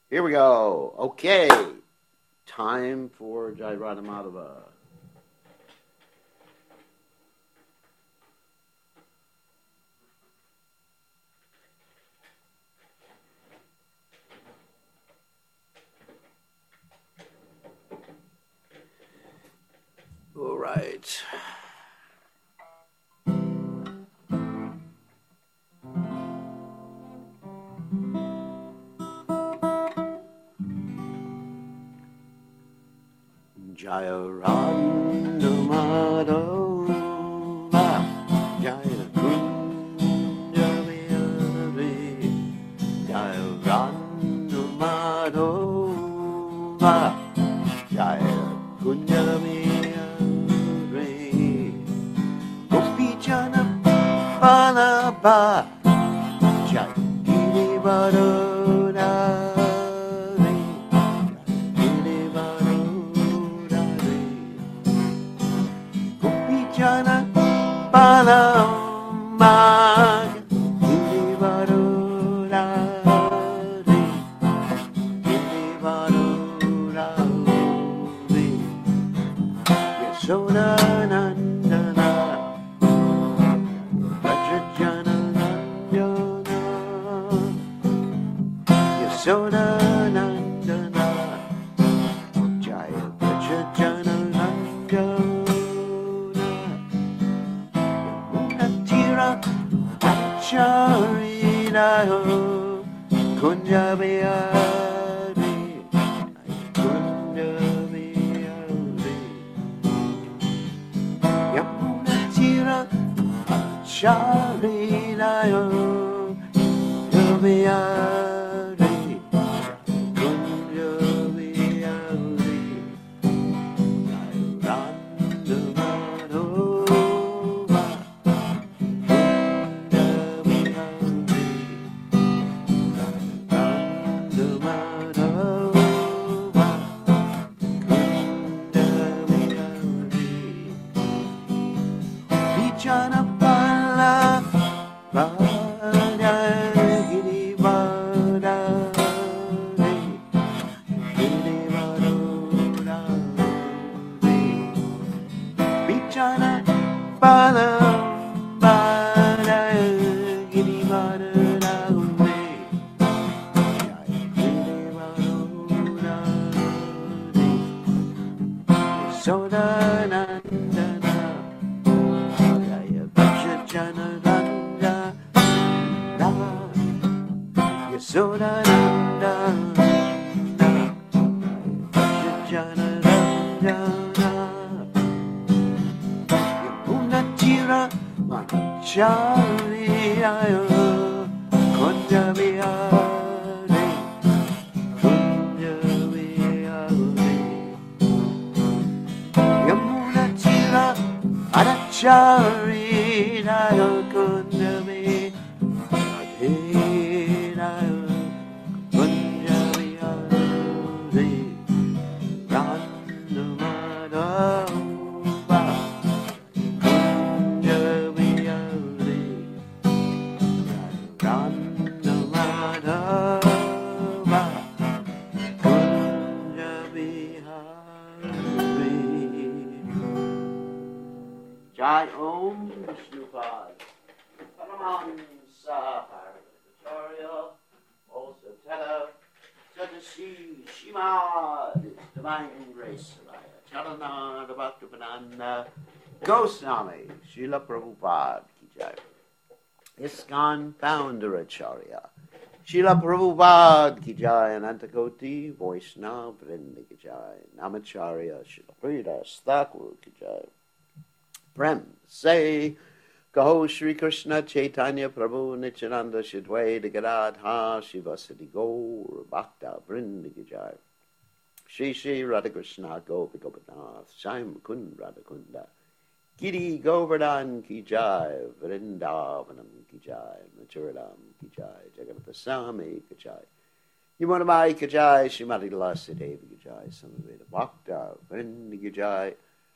Here we go. Okay. Time for Jai Radha Madhava. All right. Jaya Radha Madhava, Jaya Kunja Vihare, Jaya Radha Madhava, Jaya Kunja Vihare, Gopi Jana Balaba, Jaya Girivara. Palamag Girivarurari Girivarurari Yashodanandana Rajajananandana Yashodanandana Jaya Rajajananandana Charinayo Kunja Vihare Kunja Vihare Yamuna Tira Charinayo Kunja Vihare Kunja Vihare Randa Madhova Jai Om Vishnupad Paramahansa Parvacharya also Teta Sadashi Shimad Divine Grace Charana Bhaktivedanta Goswami Srila Prabhupada Ki Jai ISKCON Founder Acharya Srila Prabhupada Ki Jai Anantakoti Vaishnava Vrinda Ki Jai Namacharya Srila Prabhupada Thakur Ki Jai Prem say Kaho Shri Krishna Chaitanya Prabhu Nityananda Shidwaita Gadadha Shivasati Gaur Bhakta Vrinda Ki Jai Shri Shri Radha Krishna Gopi Gopinath Shyam Kund Radha Kunda Giri Govardhan Ki Jai Vrindavanam Ki Jai Maturadam Ki Jai Jagannath Swami Ki Jai Yamunamai Ki Jai Shrimati Lasideva Ki Jai Samaveda Bhakta Vrinda Ki Jai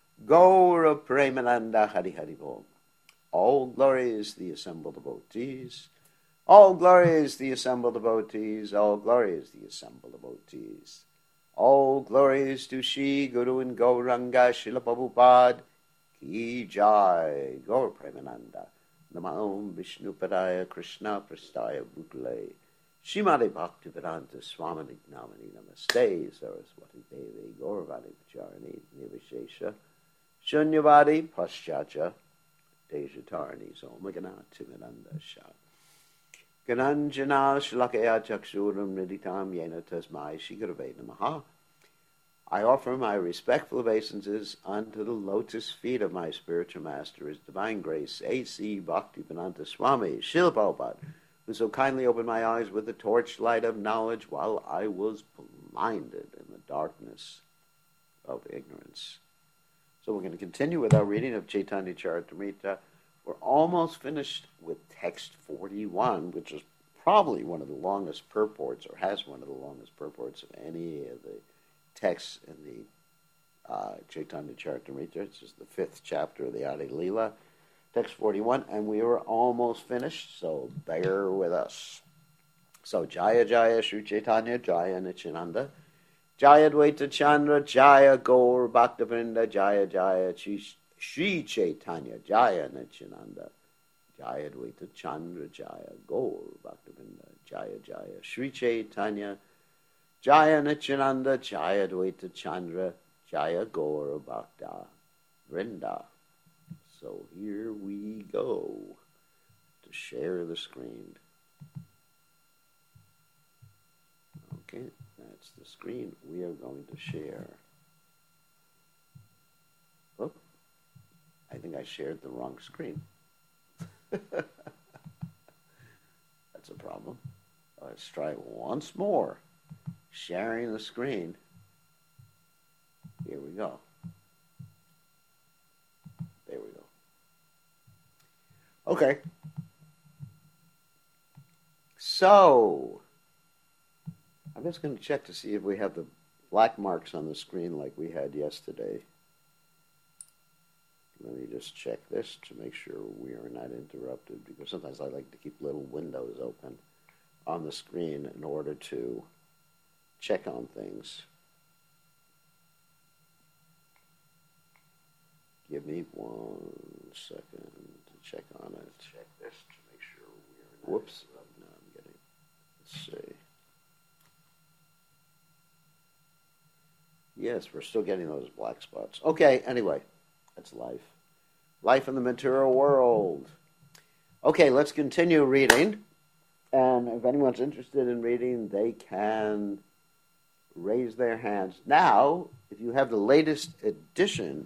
Gaura Premananda Hari Hari Bol. All glories the assembled devotees, All glory is the assembled devotees, all glory is the assembled devotees. All glories to Shri Guru and Gauranga Srila Prabhupada Ki Jai Gaur Premananda Namo Vishnu Padaya Krishna Prastaya Bhutale Shrimati Bhaktivedanta Swami Namani Namaste Saraswati Devi Gauravani Pacharani Nivishesha Shunyavadi Paschatya Dejatarani Somaganati Vedanda Shah Gananjana Shlakaya Chakshuram Niditam Yena Tasmai Shigurave Namaha. I offer my respectful obeisances unto the lotus feet of my spiritual master, His Divine Grace, A.C. Bhaktivedanta Swami, Srila Prabhupada, who so kindly opened my eyes with the torchlight of knowledge while I was blinded in the darkness of ignorance. So we're going to continue with our reading of Chaitanya Charitamrita. We're almost finished with text 41, which is probably one of the longest purports, or has one of the longest purports of any of the texts in the Chaitanya Charitamrita. This is the 5th chapter of the Adi Leela, text 41, and we are almost finished, so bear with us. So, Jaya Jaya Sri Chaitanya, Jaya Nityananda, Jaya Dvaita Chandra, Jaya Gaur Bhaktivinoda, Jaya Jaya Sri Chaitanya, Jaya Nityananda, Jaya Dvaita Chandra, Jaya Gaur Bhaktivinoda, Jaya Jaya Sri Chaitanya, Jaya Nityananda, Jaya Dvaita Chandra, Jaya Gaur Bhakta Vrinda. So here we go to share the screen. Okay, that's the screen we are going to share. Oh, I think I shared the wrong screen. That's a problem. Let's try it once more. Sharing the screen. Here we go. There we go. Okay. So, I'm just going to check to see if we have the black marks on the screen like we had yesterday. Let me just check this to make sure we are not interrupted, because sometimes I like to keep little windows open on the screen in order to check on things. Give me 1 second to check on it. Check this to make sure we are not. Whoops. No, I'm getting. Let's see. Yes, we're still getting those black spots. Okay, anyway, that's life. Life in the material world. Okay, let's continue reading. And if anyone's interested in reading, they can raise their hands. Now, if you have the latest edition,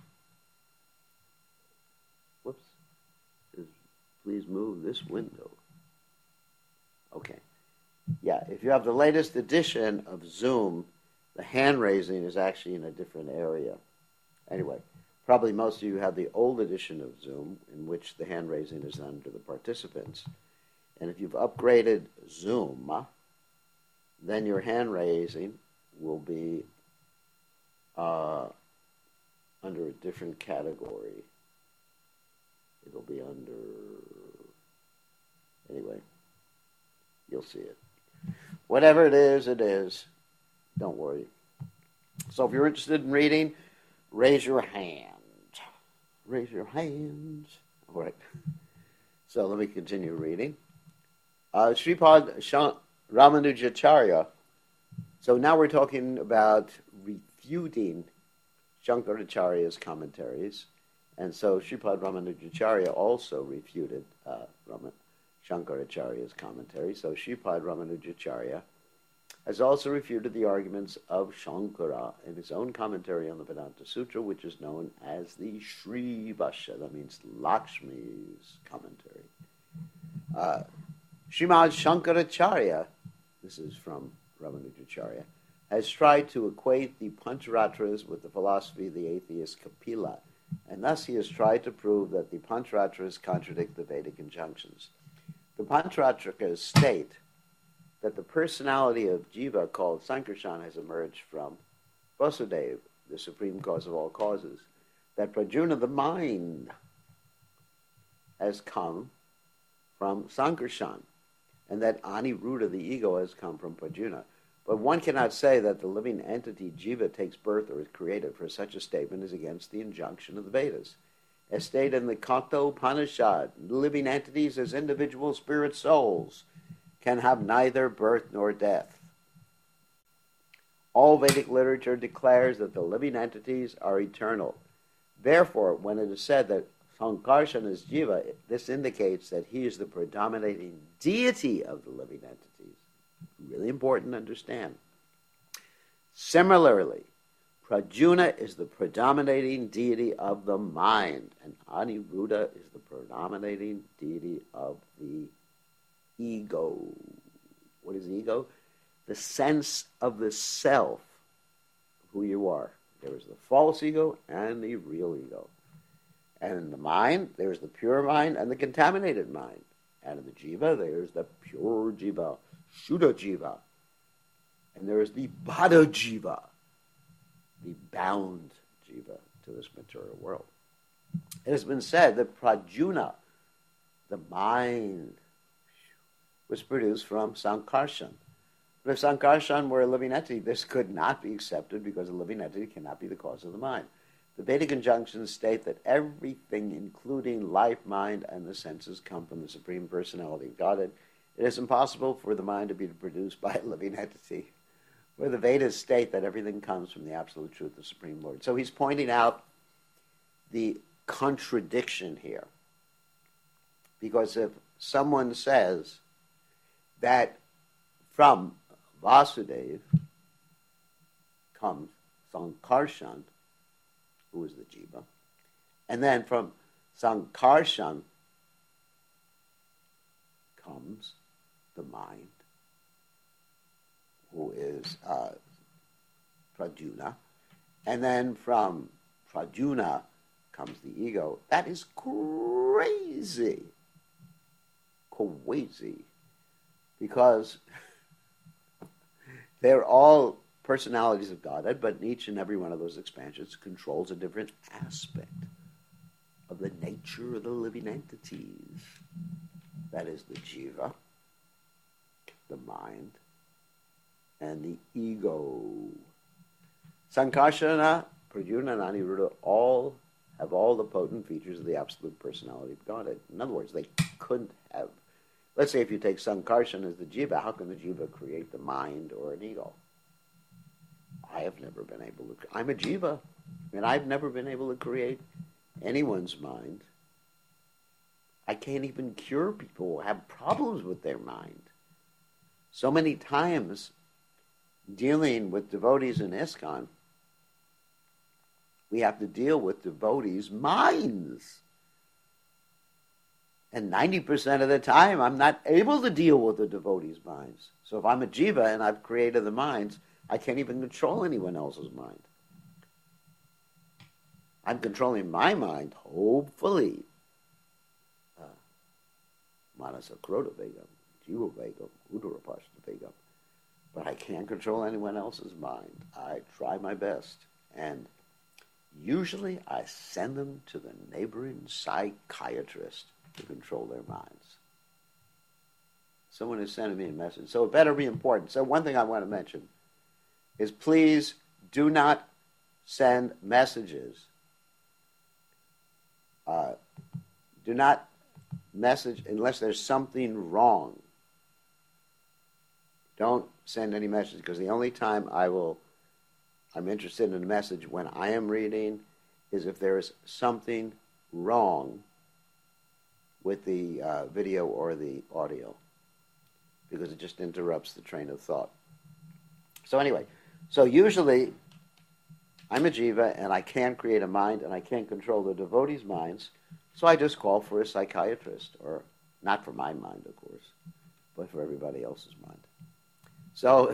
whoops, please move this window. Okay. Yeah, if you have the latest edition of Zoom, the hand raising is actually in a different area. Anyway, probably most of you have the old edition of Zoom, in which the hand raising is under the participants. And if you've upgraded Zoom, then your hand raising will be under a different category. It'll be under, anyway, you'll see it. Whatever it is, don't worry. So if you're interested in reading, raise your hand. Raise your hands. All right. So let me continue reading. Sripad Ramanujacharya. So now we're talking about refuting Shankaracharya's commentaries. And so Sripad Ramanujacharya also refuted Shankaracharya's commentary. So Sripad Ramanujacharya has also refuted the arguments of Shankara in his own commentary on the Vedanta Sutra, which is known as the Sri Bhashya. That means Lakshmi's commentary. Srimad Shankaracharya, this is from Ramanujacharya, has tried to equate the Pancharatras with the philosophy of the atheist Kapila, and thus he has tried to prove that the Pancharatras contradict the Vedic injunctions. The Pancharatrikas state that the personality of Jiva, called Sankarshan, has emerged from Vasudeva, the supreme cause of all causes, that Prajna, the mind, has come from Sankarshan, and that Aniruddha, the ego, has come from Prajna. But one cannot say that the living entity Jiva takes birth or is created, for such a statement is against the injunction of the Vedas. As stated in the Katha Upanishad, living entities as individual spirit souls can have neither birth nor death. All Vedic literature declares that the living entities are eternal. Therefore, when it is said that Sankarshan is Jiva, this indicates that he is the predominating deity of the living entities. Really important to understand. Similarly, Prajna is the predominating deity of the mind, and Aniruddha is the predominating deity of the ego. What is ego? The sense of the self, who you are. There is the false ego and the real ego. And in the mind, there's the pure mind and the contaminated mind. And in the jiva, there's the pure jiva, Shuddha jiva. And there is the Bada jiva, the bound jiva to this material world. It has been said that Prajna, the mind, was produced from Sankarshan. But if Sankarshan were a living entity, this could not be accepted because a living entity cannot be the cause of the mind. The Vedic injunctions state that everything, including life, mind, and the senses, come from the Supreme Personality of Godhead. It is impossible for the mind to be produced by a living entity. Where the Vedas state that everything comes from the absolute truth, the Supreme Lord. So he's pointing out the contradiction here. Because if someone says that from Vasudeva comes Sankarshan, who is the jiva, and then from Sankarshan comes the mind, who is Prajna, and then from Prajna comes the ego. That is crazy. Crazy. Because they're all personalities of Godhead, but each and every one of those expansions controls a different aspect of the nature of the living entities. That is the jiva, the mind, and the ego. Sankarsana, Prajna, and Aniruddha all have all the potent features of the absolute personality of Godhead. In other words, they couldn't have. Let's say if you take Sankarsana as the jiva, how can the jiva create the mind or an ego? I have never been able to. I'm a jiva, and I've never been able to create anyone's mind. I can't even cure people who have problems with their mind. So many times, dealing with devotees in ISKCON, we have to deal with devotees' minds. And 90% of the time, I'm not able to deal with the devotees' minds. So if I'm a jiva and I've created the minds, I can't even control anyone else's mind. I'm controlling my mind, hopefully. Manasa Krota Vegam, Jiva Vegam, Udarapashta Vegam. But I can't control anyone else's mind. I try my best. And usually I send them to the neighboring psychiatrist to control their minds. Someone is sending me a message. So it better be important. So one thing I want to mention is please do not send messages. Do not message unless there's something wrong. Don't send any message, because the only time I'm interested in a message when I am reading is if there is something wrong with the video or the audio, because it just interrupts the train of thought. So anyway, so usually I'm a jiva and I can't create a mind and I can't control the devotees' minds, so I just call for a psychiatrist, or not for my mind, of course, but for everybody else's mind. So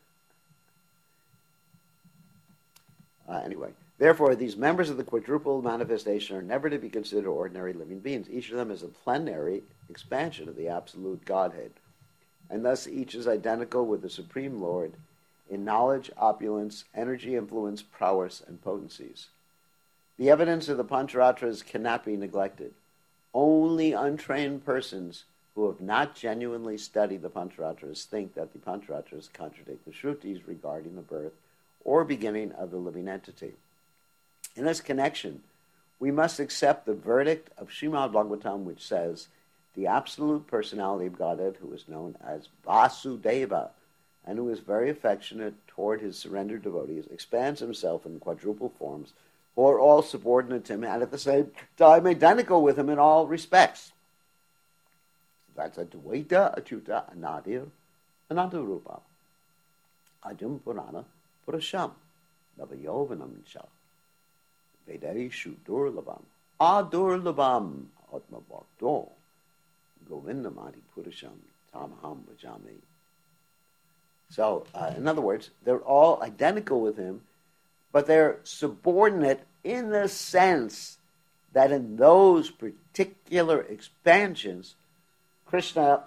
anyway, therefore, these members of the quadruple manifestation are never to be considered ordinary living beings. Each of them is a plenary expansion of the absolute Godhead, and thus each is identical with the Supreme Lord in knowledge, opulence, energy, influence, prowess, and potencies. The evidence of the Pancharatras cannot be neglected. Only untrained persons who have not genuinely studied the Pancharatras think that the Pancharatras contradict the Shrutis regarding the birth or beginning of the living entity. In this connection, we must accept the verdict of Srimad Bhagavatam, which says, the absolute personality of Godhead, who is known as Vasudeva, and who is very affectionate toward his surrendered devotees, expands himself in quadruple forms, who are all subordinate to him and at the same time identical with him in all respects. That's a Dvaita, Achyuta, Anadir, Anantarupa. Ajam Purana Purasham, Navayovanam Cha, Vedeshu Durlabam, Adurlabam, Atma Bhakto, Govindamadi Purasham, Tamaham Vajami. So, in other words, they're all identical with him, but they're subordinate in the sense that in those particular expansions, Krishna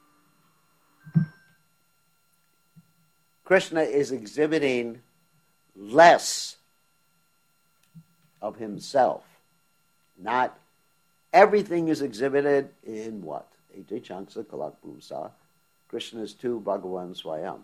is exhibiting less of himself. Not everything is exhibited in what? Ete Chanksa Kalak Bhumsa. Krishna is tu Bhagavan Swayam.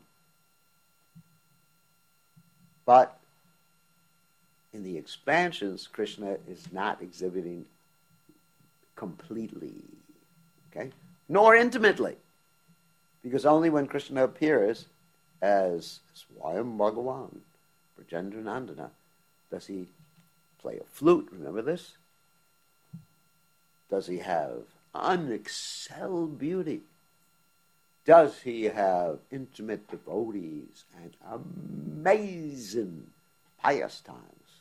But in the expansions, Krishna is not exhibiting completely, okay? Nor intimately. Because only when Krishna appears as Swayam Bhagavan, Brajendra Nandana, does he play a flute, remember this? Does he have unexcelled beauty? Does he have intimate devotees and amazing pious times?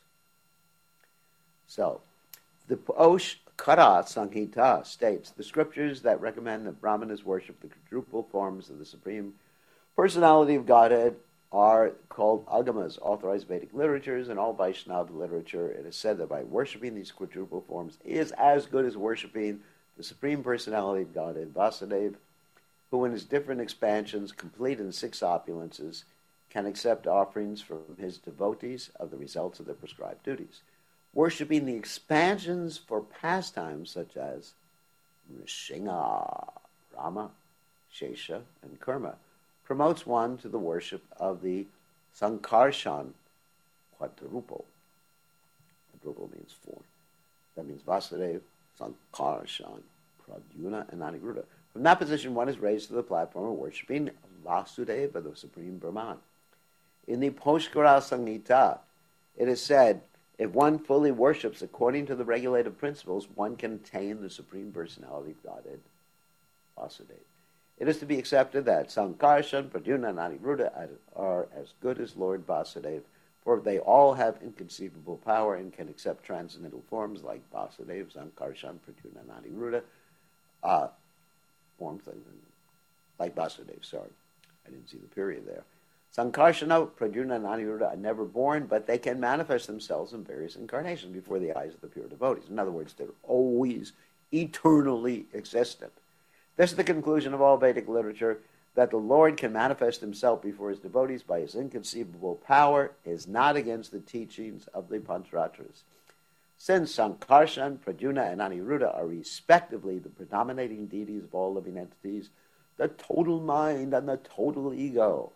So, the Osh Kara Sanghita states, the scriptures that recommend that Brahmanas worship the quadruple forms of the Supreme Personality of Godhead are called agamas, authorized Vedic literatures, and all Vaishnava literature. It is said that by worshiping these quadruple forms is as good as worshiping the Supreme Personality of Godhead, Vasudeva, who in his different expansions, complete in 6 opulences, can accept offerings from his devotees of the results of their prescribed duties. Worshipping the expansions for pastimes such as Nrsimha, Rama, Shesha, and Kurma promotes one to the worship of the Sankarshan quadruple. Quadruple means 4. That means Vasudeva, Sankarshan, Pradyumna, and Aniruddha. From that position, one is raised to the platform of worshipping Vasudeva, the Supreme Brahman. In the Pushkara Samhita, it is said, if one fully worships according to the regulative principles, one can attain the Supreme Personality of Godhead, Vasudeva. It is to be accepted that Sankarshan, Pradyumna, and Aniruddha are as good as Lord Vasudeva, for they all have inconceivable power and can accept transcendental forms like Vasudeva, Sankarshan, Pradyumna, and Aniruddha. Forms like Vasudeva, sorry. I didn't see the period there. Sankarshana, Pradyumna, and Aniruddha are never born, but they can manifest themselves in various incarnations before the eyes of the pure devotees. In other words, they're always eternally existent. This is the conclusion of all Vedic literature, that the Lord can manifest himself before his devotees by his inconceivable power is not against the teachings of the Pancharatras. Since Sankarshan, Pradyumna, and Aniruddha are respectively the predominating deities of all living entities, the total mind and the total ego,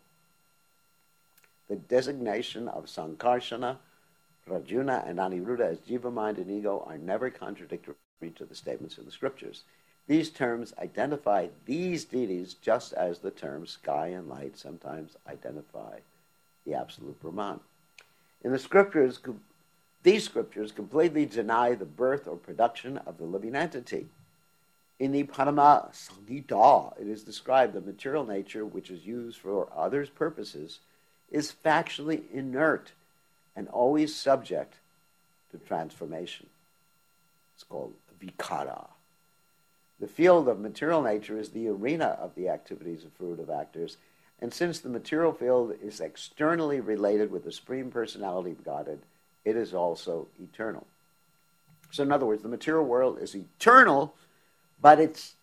the designation of Sankarshana, Pradyumna, and Aniruddha as jiva, mind, and ego are never contradictory to the statements of the scriptures. These terms identify these deities just as the terms sky and light sometimes identify the absolute Brahman. In the scriptures, these scriptures completely deny the birth or production of the living entity. In the Parama Samhita, it is described that material nature, which is used for others' purposes, is factually inert and always subject to transformation. It's called vikara. The field of material nature is the arena of the activities of fruitive actors, and since the material field is externally related with the Supreme Personality of Godhead, it is also eternal. So in other words, the material world is eternal, but it's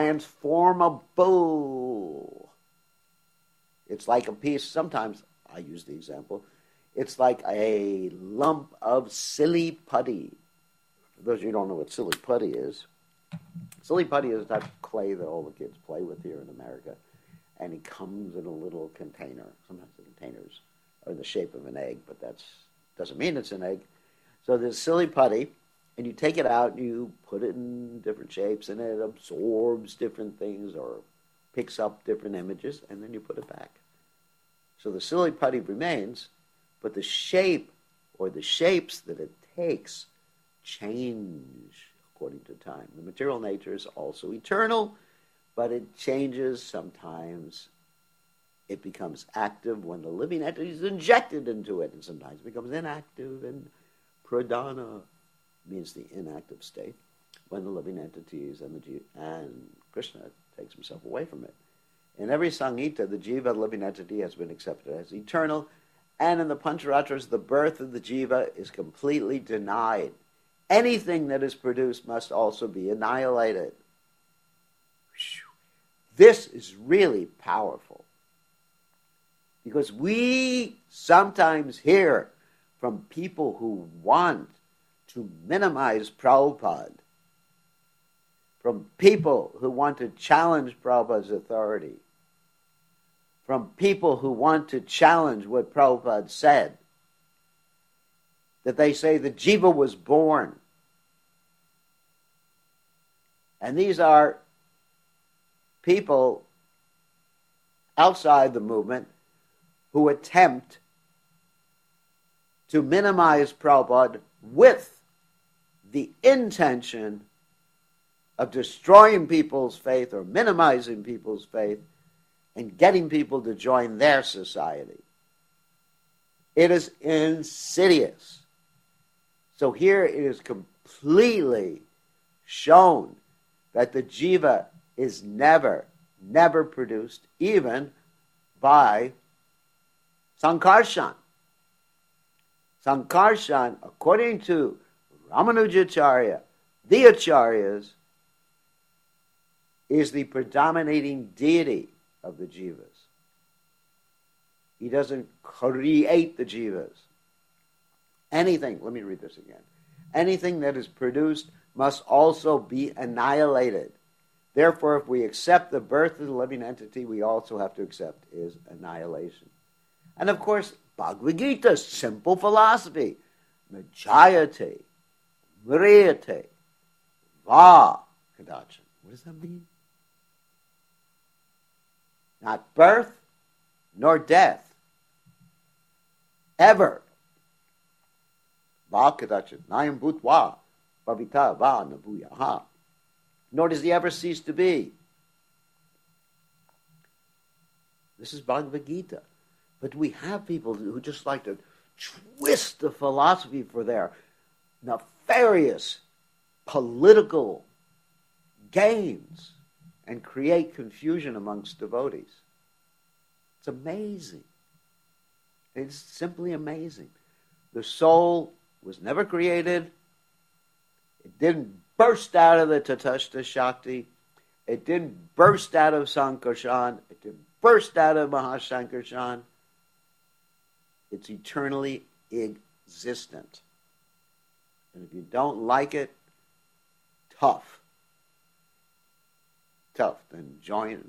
transformable. It's like a piece, sometimes I use the example, it's like a lump of silly putty. For those of you who don't know what silly putty is, Silly putty is a type of clay that all the kids play with here in America, and it comes in a little container. Sometimes the containers are in the shape of an egg, but that doesn't mean it's an egg. So there's silly putty, and you take it out and you put it in different shapes, and it absorbs different things or picks up different images, and then you put it back. So the silly putty remains, but the shape or the shapes that it takes change according to time. The material nature is also eternal, but it changes. Sometimes it becomes active when the living entity is injected into it, and sometimes it becomes inactive, and pradana means the inactive state when the living entities and Krishna takes himself away from it. In every Samhita, the jiva, the living entity, has been accepted as eternal, and in the Pancharatras, the birth of the jiva is completely denied. Anything that is produced must also be annihilated. This is really powerful, because we sometimes hear from people who want to minimize Prabhupada, from people who want to challenge Prabhupada's authority, from people who want to challenge what Prabhupada said, that they say the jiva was born. And these are people outside the movement who attempt to minimize Prabhupada with the intention of destroying people's faith or minimizing people's faith and getting people to join their society. It is insidious. So here it is completely shown that the jiva is never produced, even by Sankarshan. Sankarshan, according to Ramanujacharya, the Acharyas, is the predominating deity of the jivas. He doesn't create the jivas. Anything, let me read this again. Anything that is produced must also be annihilated. Therefore, if we accept the birth of the living entity, we also have to accept his annihilation. And of course, Bhagavad Gita, simple philosophy. Najayate, mriyate, va kadachan. What does that mean? Not birth, nor death. Ever. Va kadachan. Nayam bhutva, bhavita va nabhuyaha. Nor does he ever cease to be. This is Bhagavad Gita. But we have people who just like to twist the philosophy for their nefarious political gains and create confusion amongst devotees. It's amazing. It's simply amazing. The soul was never created. It didn't burst out of the Tatashta Shakti. It didn't burst out of Sankarshan. It didn't burst out of Mahasankarshan. It's eternally existent. And if you don't like it, tough. Then join.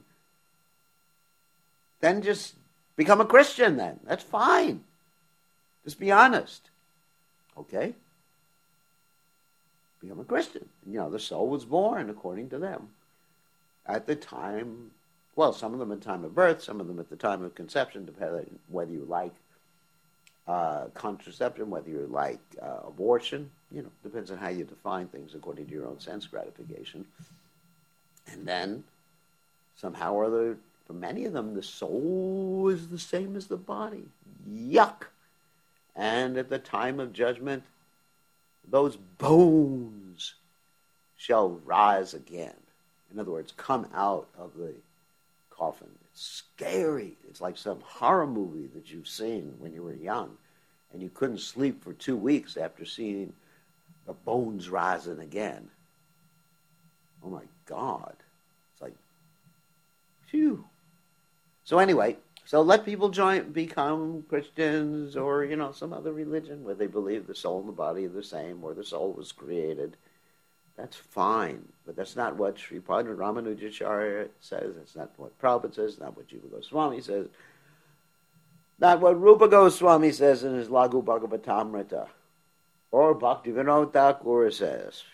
Then just become a Christian then. That's fine. Just be honest. Okay? Become a Christian. The soul was born according to them. At the time, well, some of them at the time of birth, some of them at the time of conception, depending whether you like contraception, whether you like abortion. Depends on how you define things according to your own sense gratification. And then, somehow or other, for many of them, the soul is the same as the body. Yuck! And at the time of judgment, those bones shall rise again. In other words, come out of the coffin. It's scary. It's like some horror movie that you've seen when you were young, and you couldn't sleep for 2 weeks after seeing the bones rising again. Oh my God. It's like, phew. So anyway, let people become Christians or, some other religion where they believe the soul and the body are the same, or the soul was created. That's fine, but that's not what Sripad Ramanujacharya says. That's not what Prabhupada says. Not what Jiva Goswami says. Not what Rupa Goswami says in his Laghu Bhagavatamrita, or Bhaktivinoda Thakur says.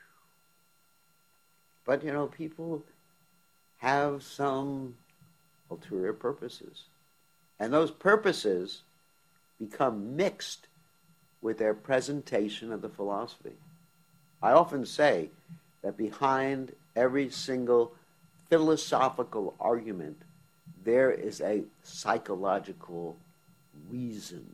But people have some ulterior purposes, and those purposes become mixed with their presentation of the philosophy. I often say that behind every single philosophical argument, there is a psychological reason,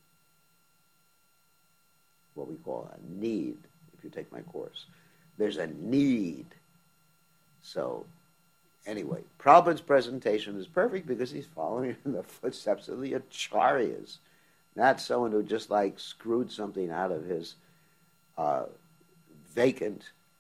what we call a need, if you take my course. There's a need. So, anyway, Prabhupada's presentation is perfect because he's following in the footsteps of the Acharyas, not someone who just screwed something out of his vacant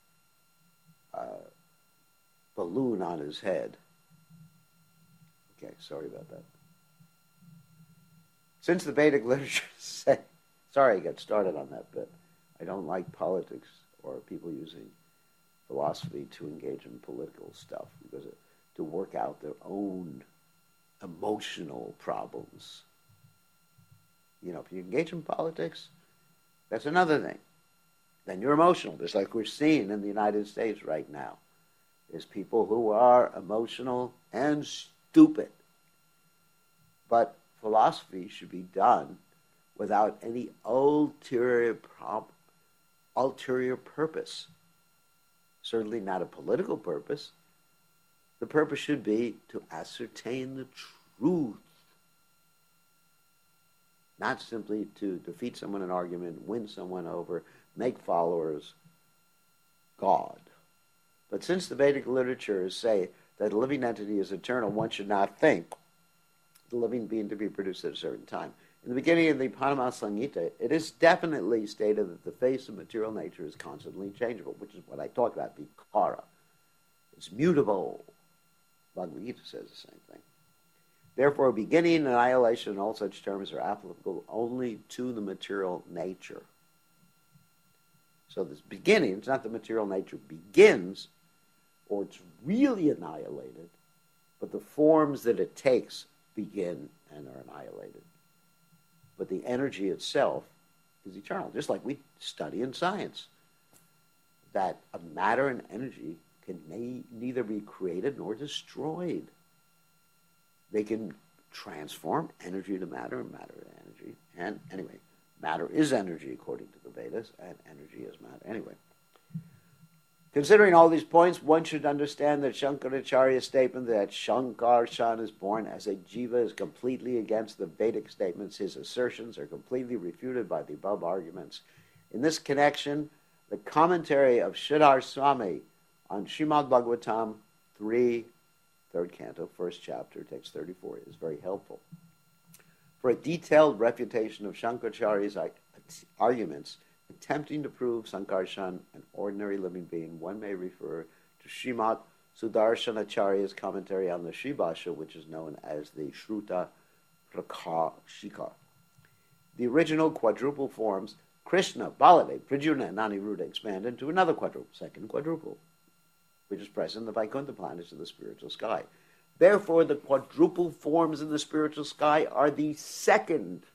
balloon on his head. Okay, sorry about that. Since the Vedic literature say, sorry I got started on that bit. I don't like politics or people using philosophy to engage in political stuff because to work out their own emotional problems. If you engage in politics, that's another thing. Then you're emotional, just like we're seeing in the United States right now. There's people who are emotional and stupid. But philosophy should be done without any ulterior purpose. Certainly not a political purpose. The purpose should be to ascertain the truth. Not simply to defeat someone in an argument, win someone over, make followers, God. But since the Vedic literatures say that a living entity is eternal, one should not think the living being to be produced at a certain time. In the beginning of the Panama Samhita, it is definitely stated that the face of material nature is constantly changeable, which is what I talked about, vikara. It's mutable. Bhagavad Gita says the same thing. Therefore, beginning, annihilation, and all such terms are applicable only to the material nature. So this beginning, it's not the material nature begins, or it's really annihilated, but the forms that it takes begin and are annihilated. But the energy itself is eternal, just like we study in science, that a matter and energy can neither be created nor destroyed. They can transform energy to matter and matter to energy. And anyway, matter is energy according to the Vedas, and energy is matter. Anyway, considering all these points, one should understand that Shankaracharya's statement that Shankarshan is born as a jiva is completely against the Vedic statements. His assertions are completely refuted by the above arguments. In this connection, the commentary of Sridhar Swami on Srimad Bhagavatam 3, 3rd canto, 1st chapter, text 34, is very helpful. For a detailed refutation of Shankaracharya's arguments, attempting to prove Sankarshan an ordinary living being, one may refer to Srimad Sudarshanacharya's commentary on the Shribhasha, which is known as the Shruta Prakashika. The original quadruple forms, Krishna, Baladev, Pradyumna, and Aniruddha, expand into another quadruple, second quadruple, which is present in the Vaikuntha planets of the spiritual sky. Therefore, the quadruple forms in the spiritual sky are the second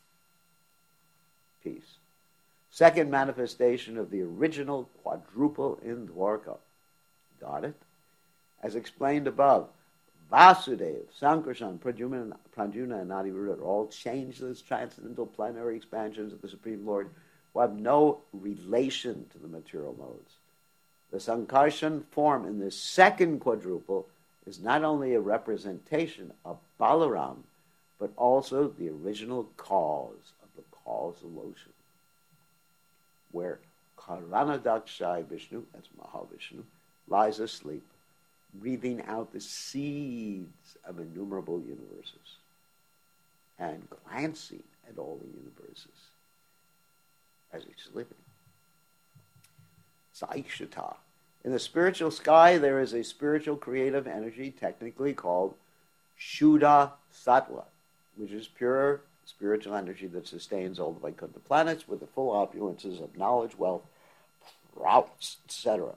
piece, second manifestation of the original quadruple in Dwarka. Got it? As explained above, Vasudeva, Sankarshan, Pradyumna, and Aniruddha are all changeless, transcendental, planetary expansions of the Supreme Lord who have no relation to the material modes. The Sankarshan form in the second quadruple is not only a representation of Balaram, but also the original cause of the causal motion, where Karanadakshai Vishnu, that's Mahavishnu, lies asleep, breathing out the seeds of innumerable universes and glancing at all the universes as he's sleeping. Saikshata. In the spiritual sky, there is a spiritual creative energy technically called Shuddha Sattva, which is pure spiritual energy that sustains all the Vaikuntha planets with the full opulences of knowledge, wealth, routes, etc.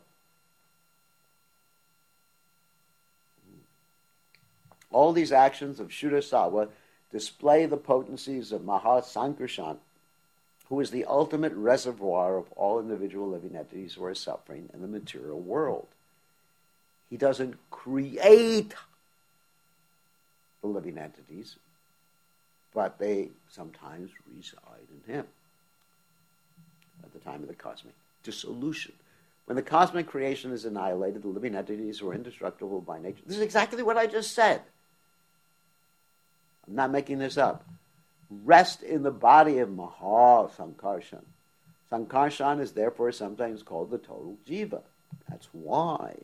All these actions of Shuddha Sattva display the potencies of Mahasankarshan, who is the ultimate reservoir of all individual living entities who are suffering in the material world. He doesn't create the living entities, but they sometimes reside in him at the time of the cosmic dissolution. When the cosmic creation is annihilated, the living entities who are indestructible by nature. This is exactly what I just said. I'm not making this up. Rest in the body of Mahasankarshan. Sankarshan is therefore sometimes called the total jiva. That's why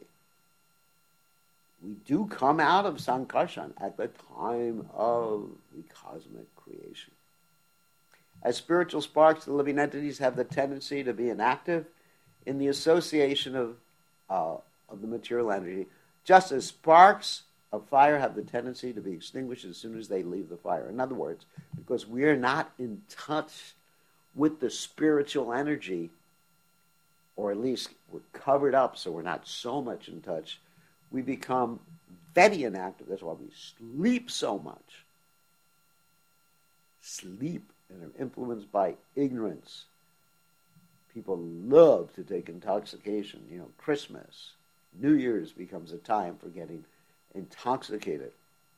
we do come out of Sankarshan at the time of the cosmic creation. As spiritual sparks, the living entities have the tendency to be inactive in the association of the material energy, just as sparks of fire have the tendency to be extinguished as soon as they leave the fire. In other words, because we are not in touch with the spiritual energy, or at least we're covered up so we're not so much in touch, we become very inactive. That's why we sleep so much. Sleep and are influenced by ignorance. People love to take intoxication. Christmas, New Year's becomes a time for getting intoxicated.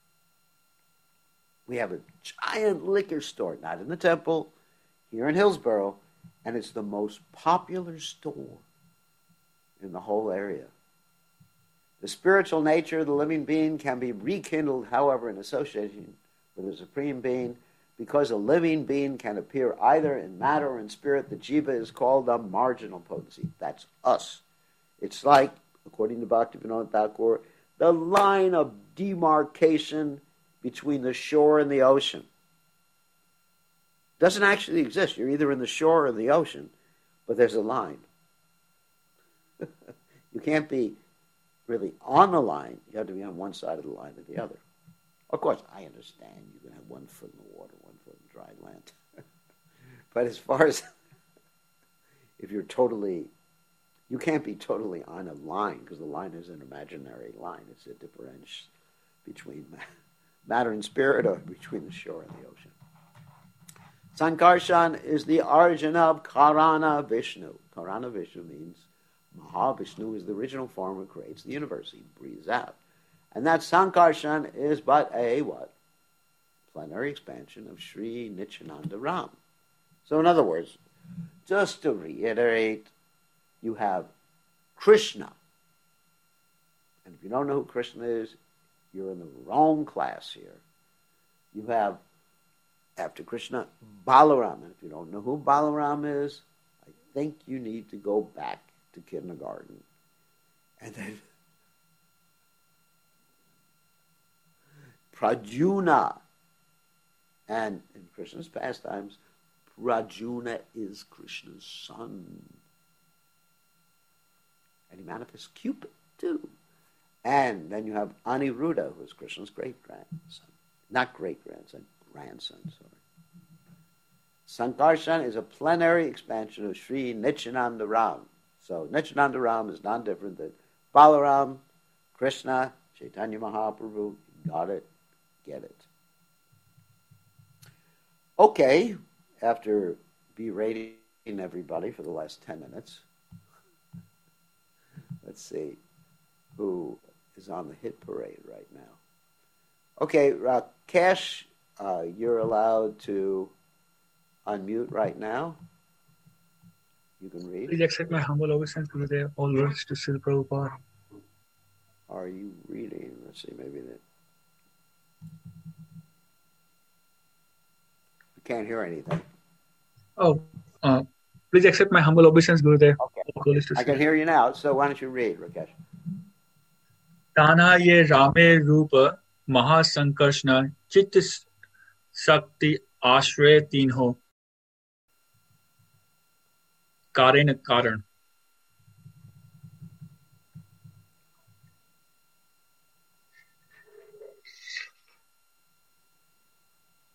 We have a giant liquor store, not in the temple, here in Hillsborough, and it's the most popular store in the whole area. The spiritual nature of the living being can be rekindled, however, in association with the Supreme Being. Because a living being can appear either in matter or in spirit, the jiva is called the marginal potency. That's us. It's like, according to Bhaktivinoda Thakur, the line of demarcation between the shore and the ocean. Doesn't actually exist. You're either in the shore or in the ocean, but there's a line. You can't be really on the line. You have to be on one side of the line or the other. Of course, I understand you can have 1 foot in the water, 1 foot in dry land. But as far as if you're totally, you can't be totally on a line, because the line is an imaginary line. It's a difference between matter and spirit, or between the shore and the ocean. Sankarshan is the origin of Karana Vishnu. Karana Vishnu means Mahavishnu is the original form who creates the universe. He breathes out. And that Sankarshan is but a what? Plenary expansion of Sri Nityananda Ram. So in other words, just to reiterate, you have Krishna. And if you don't know who Krishna is, you're in the wrong class here. You have, after Krishna, Balaram. And if you don't know who Balaram is, I think you need to go back to kindergarten. And then Prajuna. And in Krishna's pastimes, Prajuna is Krishna's son. And he manifests Cupid too. And then you have Aniruddha, who is Krishna's great-grandson. Not great-grandson, grandson, sorry. Sankarshan is a plenary expansion of Sri Nityananda Ram. So Nityananda Ram is none different than Balaram, Krishna, Chaitanya Mahaprabhu. Got it? Get it. Okay, after berating everybody for the last 10 minutes, let's see who is on the hit parade right now. Okay, Rakesh, you're allowed to unmute right now. You can read. Please accept my humble obeisance to the all words to Srila Prabhupada. Are you reading? Let's see, maybe that. We can't hear anything. Oh, please accept my humble obeisance, Gurudev. Okay. I can hear you now, so why don't you read, Rakesh? Tana ye Rame Rupa Mahasankarshna Chit Sakti Ashray Tinho Karan Karan.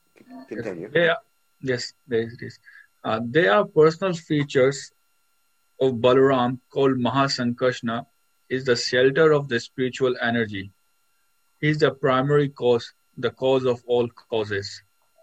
Continue. Yes, there it is. They are personal features of Balaram, called Mahasankarshna, is the shelter of the spiritual energy. He is the primary cause, the cause of all causes.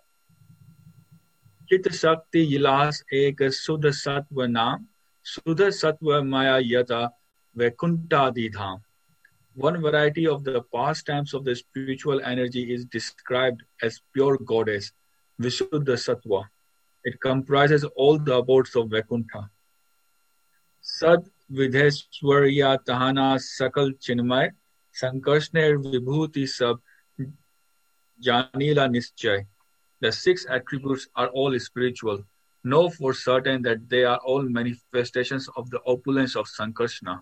चित शक्ति इलास एक शुद्ध सत्व नाम शुद्ध सत्व maya yata vaikuntadi dham. One variety of the pastimes of the spiritual energy is described as pure goddess, Vishuddha Sattva. It comprises all the abodes of Vaikuntha. Sad Vidheshwarya Tahana Sakal Chinmay Sankarshner Vibhuti Sab Janila Nischay. The 6 attributes are all spiritual. Know for certain that they are all manifestations of the opulence of Sankarshna.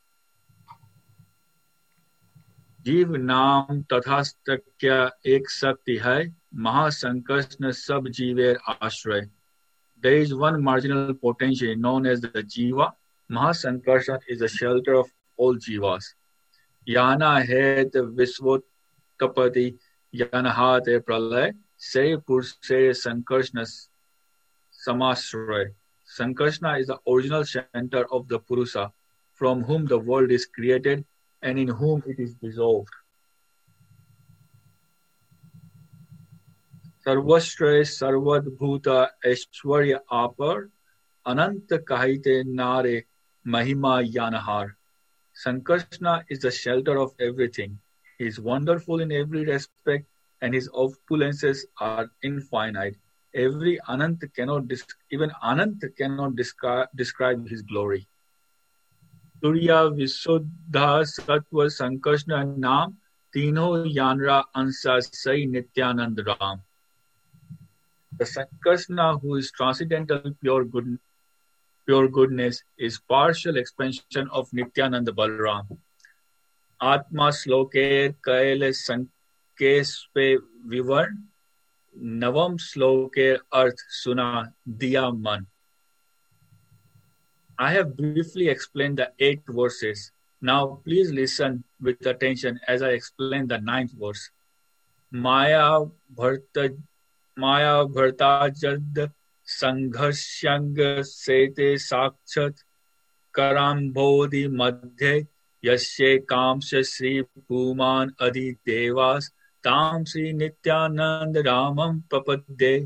जीव नाम तथास्तक्य एक शक्ति है महासंकर्षण सब जीवेर आश्रय. There is one marginal potency known as the Jiva. Mahasankarshan is the shelter of all Jivas. Yana het Visvotapati Yanahate Pralay Se Purse Sankarshna Samasray. Sankarshna is the original center of the Purusa, from whom the world is created and in whom it is dissolved. Sarvashray Sarvadbhuta Aishwarya Apar Ananta Kahite Nare Mahima Yanahar. Sankarshna is the shelter of everything. He is wonderful in every respect and his opulences are infinite. Even Anant cannot describe his glory. Surya Visuddha Sattva Sankarshna Naam Tino Yanra Ansa Sai Nityanand Ram. The Sankarshna, who is transcendental pure goodness, is partial expansion of Nityananda Balaram. Atma Sloker Kaile Sankespe Vivarn Navam Sloker Arth Suna Diya Man. I have briefly explained the 8 verses. Now please listen with attention as I explain the 9th verse. Maya Bhartajad Sangharshang Sete Sakshat Karambodhi Madhye Yashe Kamsha Sri Puman Adi Devas Tam Sri Nityanand Ramam Papadde.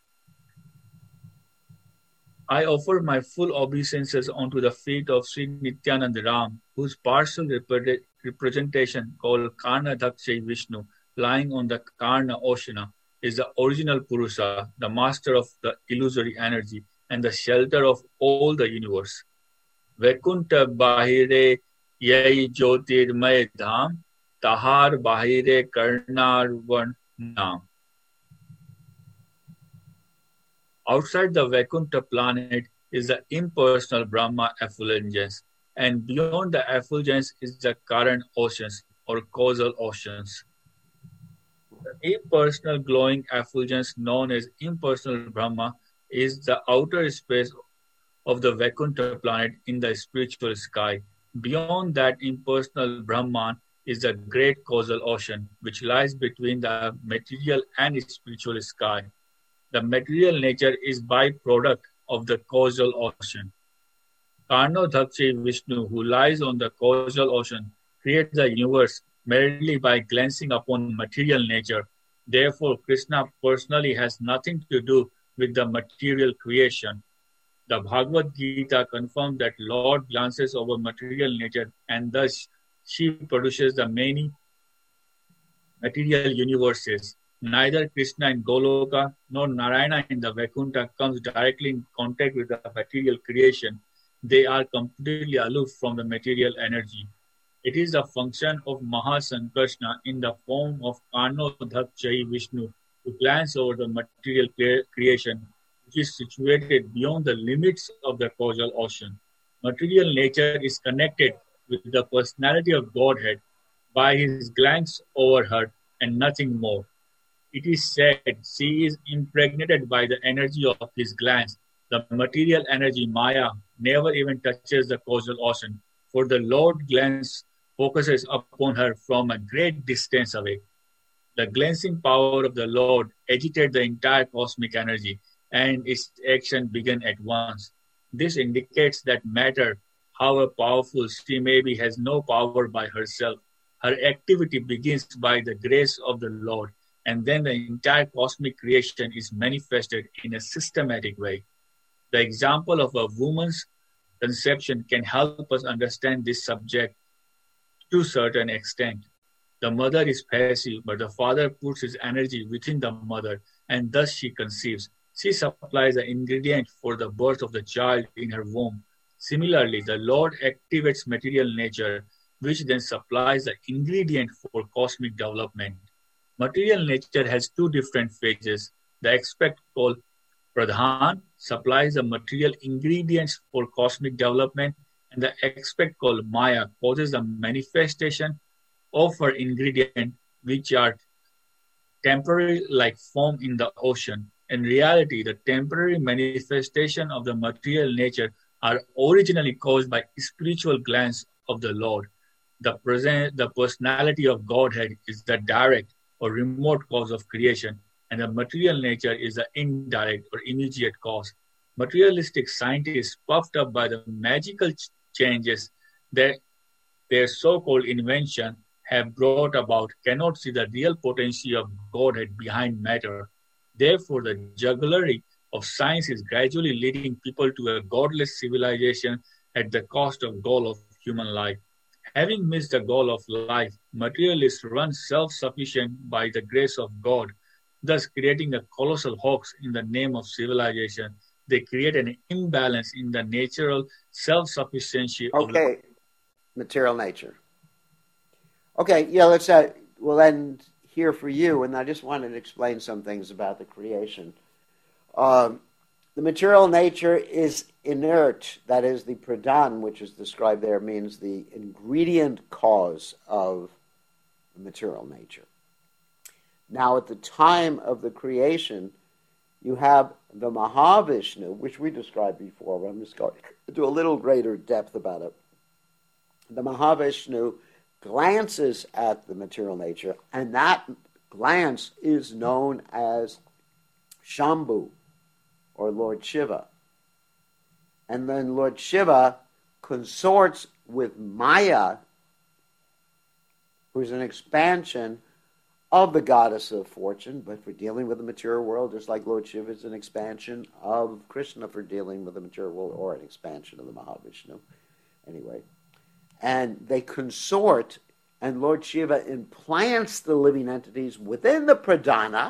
I offer my full obeisances onto the feet of Sri Nityanand Ram, whose partial representation called Karna Dakshay Vishnu, lying on the Karna Oceana, is the original Purusa, the master of the illusory energy and the shelter of all the universe. Vaikuntha Bahire Yai Jyotirmay Dham, Tahar Bahire Karnarvan Naam. Outside the Vaikuntha planet is the impersonal Brahma effulgence, and beyond the effulgence is the current oceans or causal oceans. The impersonal glowing effulgence known as impersonal Brahma is the outer space of the Vaikuntha planet in the spiritual sky. Beyond that impersonal Brahman is the great causal ocean, which lies between the material and spiritual sky. The material nature is byproduct of the causal ocean. Karno Dhakshay Vishnu, who lies on the causal ocean, creates the universe merely by glancing upon material nature. Therefore, Krishna personally has nothing to do with the material creation. The Bhagavad Gita confirms that Lord glances over material nature and thus she produces the many material universes. Neither Krishna in Goloka nor Narayana in the Vaikuntha comes directly in contact with the material creation. They are completely aloof from the material energy. It is a function of Mahasankarshna in the form of Karno Dhakshay Vishnu to glance over the material creation, which is situated beyond the limits of the causal ocean. Material nature is connected with the personality of Godhead by his glance over her and nothing more. It is said she is impregnated by the energy of his glance. The material energy, Maya, never even touches the causal ocean, for the Lord glance focuses upon her from a great distance away. The glancing power of the Lord agitates the entire cosmic energy, and its action began at once. This indicates that matter, however powerful she may be, has no power by herself. Her activity begins by the grace of the Lord, and then the entire cosmic creation is manifested in a systematic way. The example of a woman's conception can help us understand this subject to a certain extent. The mother is passive, but the father puts his energy within the mother, and thus she conceives. She supplies the ingredient for the birth of the child in her womb. Similarly, the Lord activates material nature, which then supplies the ingredient for cosmic development. Material nature has two different phases. The aspect called Pradhan supplies the material ingredients for cosmic development, and the aspect called Maya causes the manifestation of her ingredient, which are temporary like foam in the ocean. In reality, the temporary manifestation of the material nature are originally caused by spiritual glance of the Lord. The personality of Godhead is the direct or remote cause of creation, and the material nature is the indirect or immediate cause. Materialistic scientists, puffed up by the magical changes that their so-called invention have brought about, cannot see the real potency of Godhead behind matter. Therefore, the jugglery of science is gradually leading people to a godless civilization at the cost of goal of human life. Having missed the goal of life, materialists run self-sufficient by the grace of God, thus creating a colossal hoax in the name of civilization. They create an imbalance in the natural self-sufficiency of Okay, material nature. Okay, yeah, we'll end here for you, and I just wanted to explain some things about the creation. The material nature is inert, that is, the pradhan, which is described there, means the ingredient cause of the material nature. Now, at the time of the creation, you have the Mahavishnu, which we described before, but I'm just going to do a little greater depth about it. The Mahavishnu glances at the material nature, and that glance is known as Shambhu, or Lord Shiva. And then Lord Shiva consorts with Maya, who's an expansion of the goddess of fortune, but for dealing with the material world, just like Lord Shiva is an expansion of Krishna for dealing with the material world, or an expansion of the Mahavishnu. Anyway. And they consort, and Lord Shiva implants the living entities within the pradhana,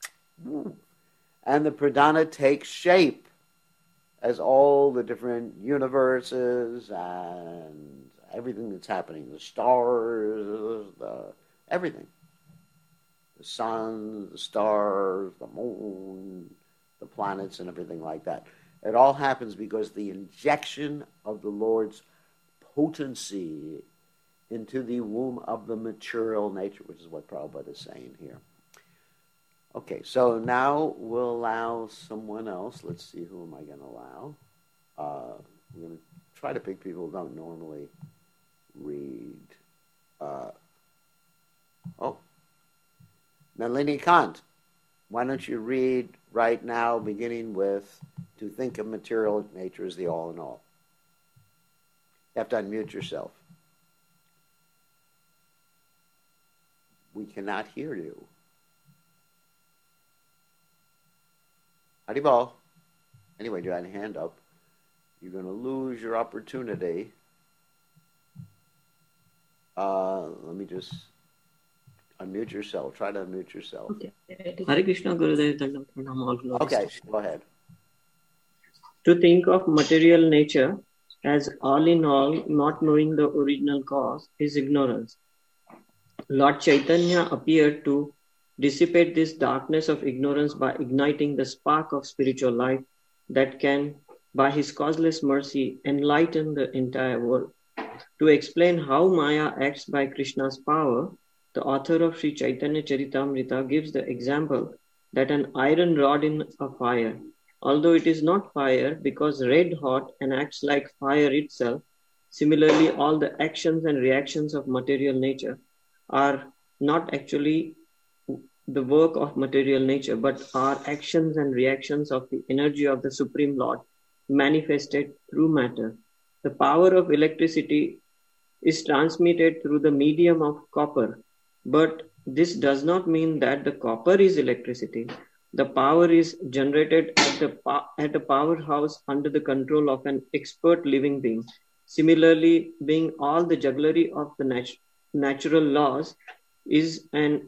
and the pradhana takes shape as all the different universes and everything that's happening, the stars, everything. The sun, the stars, the moon, the planets, and everything like that. It all happens because the injection of the Lord's potency into the womb of the material nature, which is what Prabhupada is saying here. Okay, so now we'll allow someone else. Let's see, who am I going to allow? We're going to try to pick people who don't normally read. Nalini Kant, why don't you read right now, beginning with, to think of material nature as the all in all. You have to unmute yourself. We cannot hear you. Haribol. Anyway, you had a hand up. You're going to lose your opportunity. Let me just unmute yourself. Try to unmute yourself. Okay. Hare Krishna Gurudev Dandam Pranam, all glories. Okay, go ahead. To think of material nature as all in all, not knowing the original cause, is ignorance. Lord Chaitanya appeared to dissipate this darkness of ignorance by igniting the spark of spiritual life that can, by his causeless mercy, enlighten the entire world. To explain how Maya acts by Krishna's power, the author of Sri Chaitanya Charitamrita gives the example that an iron rod in a fire, although it is not fire because red hot and acts like fire itself, similarly all the actions and reactions of material nature are not actually the work of material nature, but are actions and reactions of the energy of the Supreme Lord, manifested through matter. The power of electricity is transmitted through the medium of copper, but this does not mean that the copper is electricity. The power is generated at a powerhouse under the control of an expert living being. Similarly, being all the jugglery of the natural laws is a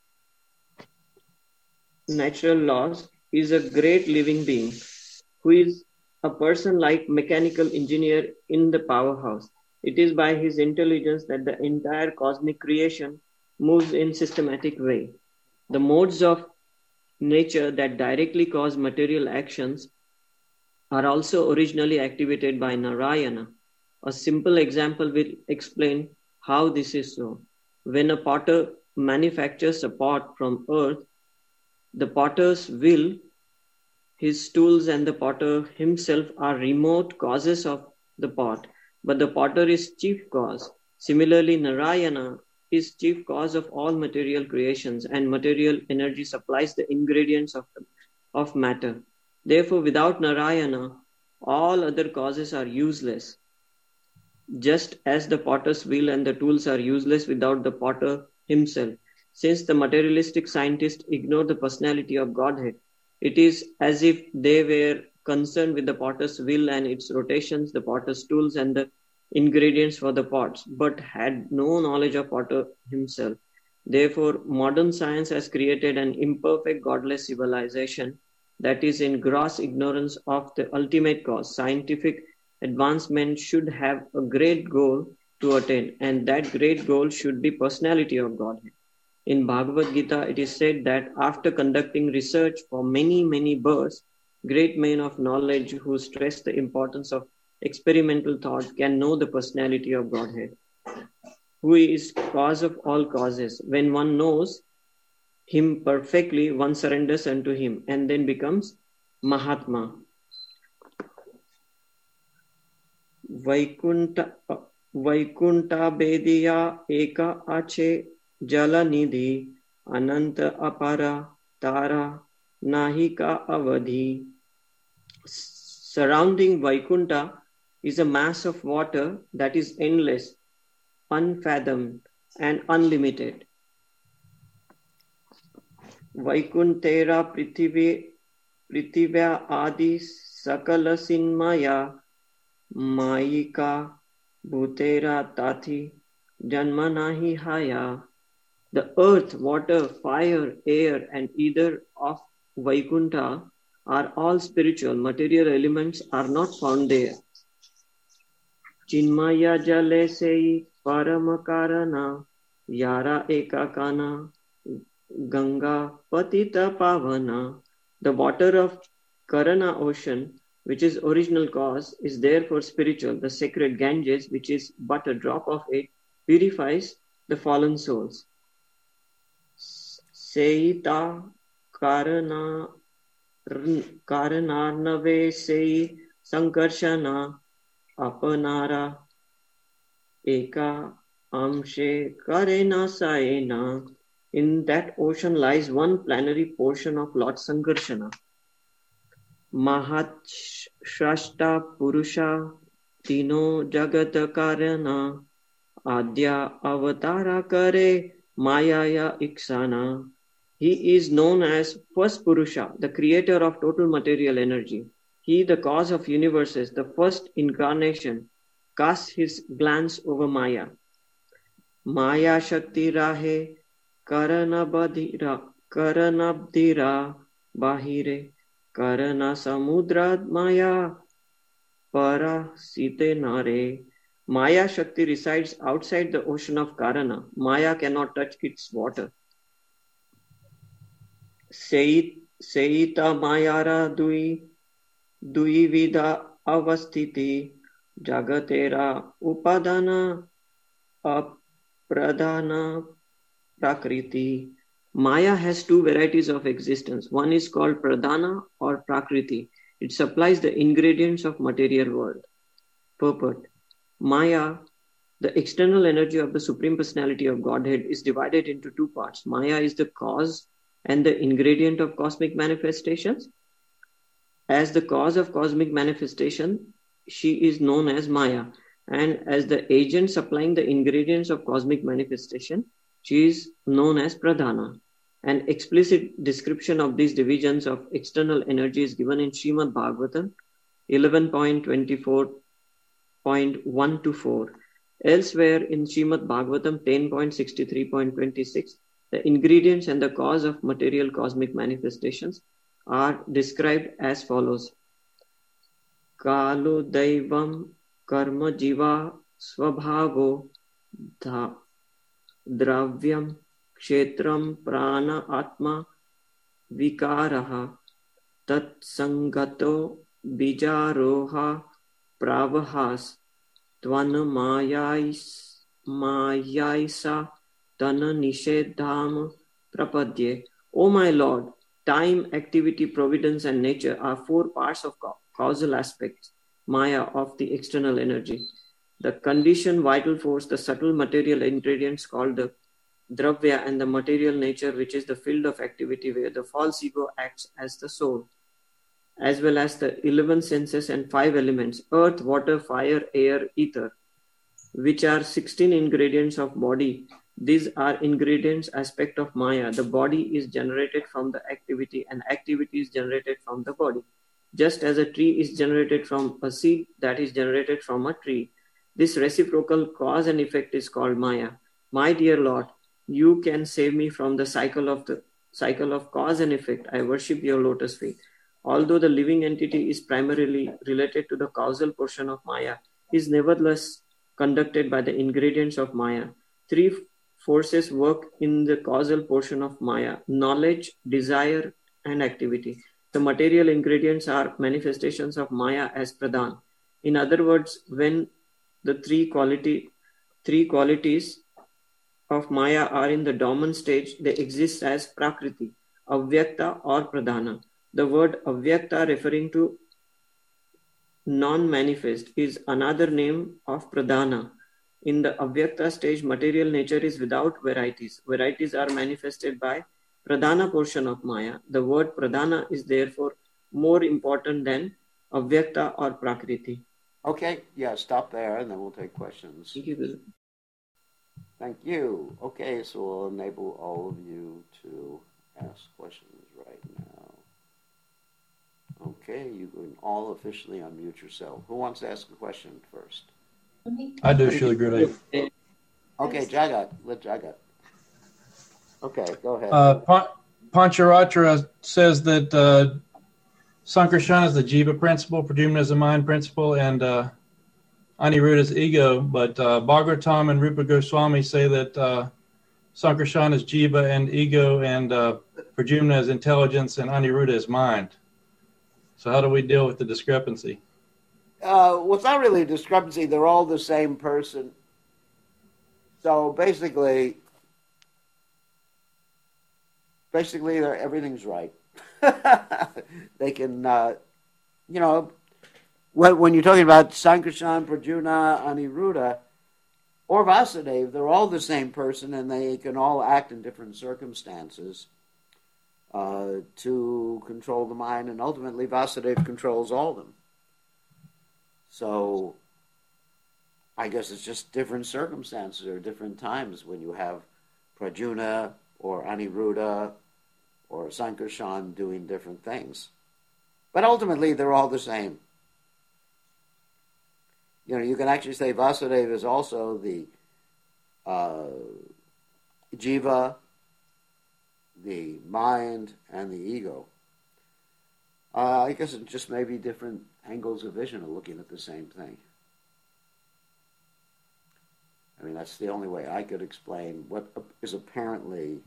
great living being who is a person like mechanical engineer in the powerhouse. It is by his intelligence that the entire cosmic creation moves in systematic way. The modes of nature that directly cause material actions are also originally activated by Narayana. A simple example will explain how this is so. When a potter manufactures a pot from earth, the potter's will, his tools, and the potter himself are remote causes of the pot, but the potter is chief cause. Similarly, Narayana is chief cause of all material creations, and material energy supplies the ingredients of matter. Therefore, without Narayana, all other causes are useless. Just as the potter's wheel and the tools are useless without the potter himself. Since the materialistic scientists ignore the personality of Godhead, it is as if they were concerned with the potter's wheel and its rotations, the potter's tools, and the ingredients for the pots, but had no knowledge of potter himself. Therefore, modern science has created an imperfect, godless civilization that is in gross ignorance of the ultimate cause. Scientific advancement should have a great goal to attain, and that great goal should be personality of Godhead. In Bhagavad Gita, it is said that after conducting research for many, many births, great men of knowledge who stress the importance of experimental thought can know the personality of Godhead, who is cause of all causes. When one knows him perfectly, one surrenders unto him and then becomes Mahatma. Vaikunta Bediya Eka Ache Jala Nidhi Ananta Apara Tara Nahika Avadhi. Surrounding Vaikunta is a mass of water that is endless, unfathomed, and unlimited. Vaikuntera Prithivya Adi Sakala Sinmaya Mayika Bhutera Tati Janmanahi Haya. The earth, water, fire, air, and ether of Vaikunta are all spiritual. Material elements are not found there. Chinmaya Jale Sei Paramakarana Yara Ekakana Ganga Patita Pavana. The water of Karana ocean, which is original cause, is therefore spiritual. The sacred Ganges, which is but a drop of it, purifies the fallen souls. Seita Karanarnave Sei Sankarshana Apanara Eka Amshe Karena Saena. In that ocean lies one plenary portion of Lord Sankarshana. Mahatshashta Purusha Tino Jagata Karana Adya Avatara Kare Mayaya Iksana. He is known as First Purusha, the creator of total material energy. He, the cause of universes, the first incarnation, casts his glance over Maya. Maya Shakti Rahe Karanabdira Bahire Karana Samudra Maya Parasite Nare. Maya Shakti resides outside the ocean of Karana. Maya cannot touch its water. Seita Mayara Dui Vida Avastiti Jagatera Upadana Apradana Prakriti. Maya has two varieties of existence. One is called Pradhana or Prakriti. It supplies the ingredients of material world. Purport. Maya, the external energy of the Supreme Personality of Godhead, is divided into two parts. Maya is the cause and the ingredient of cosmic manifestations, As the cause of cosmic manifestation, she is known as Maya. And as the agent supplying the ingredients of cosmic manifestation, she is known as Pradhana. An explicit description of these divisions of external energy is given in Srimad Bhagavatam 11.24.1 to 4. Elsewhere in Srimad Bhagavatam 10.63.26, the ingredients and the cause of material cosmic manifestations are described as follows. Kalo Daivam Karma Jiva Swabhavo Dravyam Kshetram Prana Atma Vikaraha Tat Sangato Bijaroha Pravahas Twana Mayaisa Tana Nishedham Prapadye. O my Lord, time, activity, providence, and nature are four parts of causal aspects, Maya, of the external energy. The conditioned vital force, the subtle material ingredients called the Dravya, and the material nature, which is the field of activity where the false ego acts as the soul, as well as the 11 senses and 5 elements, earth, water, fire, air, ether, which are 16 ingredients of body. These are ingredients aspect of Maya. The body is generated from the activity, and activity is generated from the body. Just as a tree is generated from a seed that is generated from a tree. This reciprocal cause and effect is called Maya. My dear Lord, you can save me from the cycle of cause and effect. I worship your lotus feet. Although the living entity is primarily related to the causal portion of Maya, he is nevertheless conducted by the ingredients of Maya. Three forces work in the causal portion of Maya: knowledge, desire, and activity. The material ingredients are manifestations of Maya as Pradhan. In other words, when the three qualities of Maya are in the dormant stage, they exist as Prakriti, Avyakta, or Pradhana. The word Avyakta, referring to non-manifest, is another name of Pradhana. In the Avyakta stage, material nature is without varieties. Varieties are manifested by Pradhana portion of Maya. The word Pradhana is therefore more important than Avyakta or Prakriti. Okay, yeah, stop there and then we'll take questions. Thank you, Guru. Thank you. Okay, so we'll enable all of you to ask questions right now. Okay, you can all officially unmute yourself. Who wants to ask a question first? I do, Srila Gurudev. Okay, Jagat. Let Jagat. Okay, go ahead. Pancharatra says that Sankarshan is the Jiva principle, Pradyumna is the mind principle, and Aniruddha is ego. But Bhagavatam and Rupa Goswami say that Sankarshan is Jiva and ego, and Pradyumna is intelligence, and Aniruddha is mind. So how do we deal with the discrepancy? Well, it's not really a discrepancy. They're all the same person. So basically, everything's right. They can, when you're talking about Sankarshan, Pradyumna, Aniruddha, or Vasudeva, they're all the same person, and they can all act in different circumstances to control the mind, and ultimately Vasudeva controls all of them. So I guess it's just different circumstances or different times when you have Pradyumna or Aniruddha or Sankarshan doing different things. But ultimately, they're all the same. You can actually say Vasudeva is also the Jiva, the mind, and the ego. I guess it just may be different angles of vision of looking at the same thing. I mean, that's the only way I could explain what is apparently,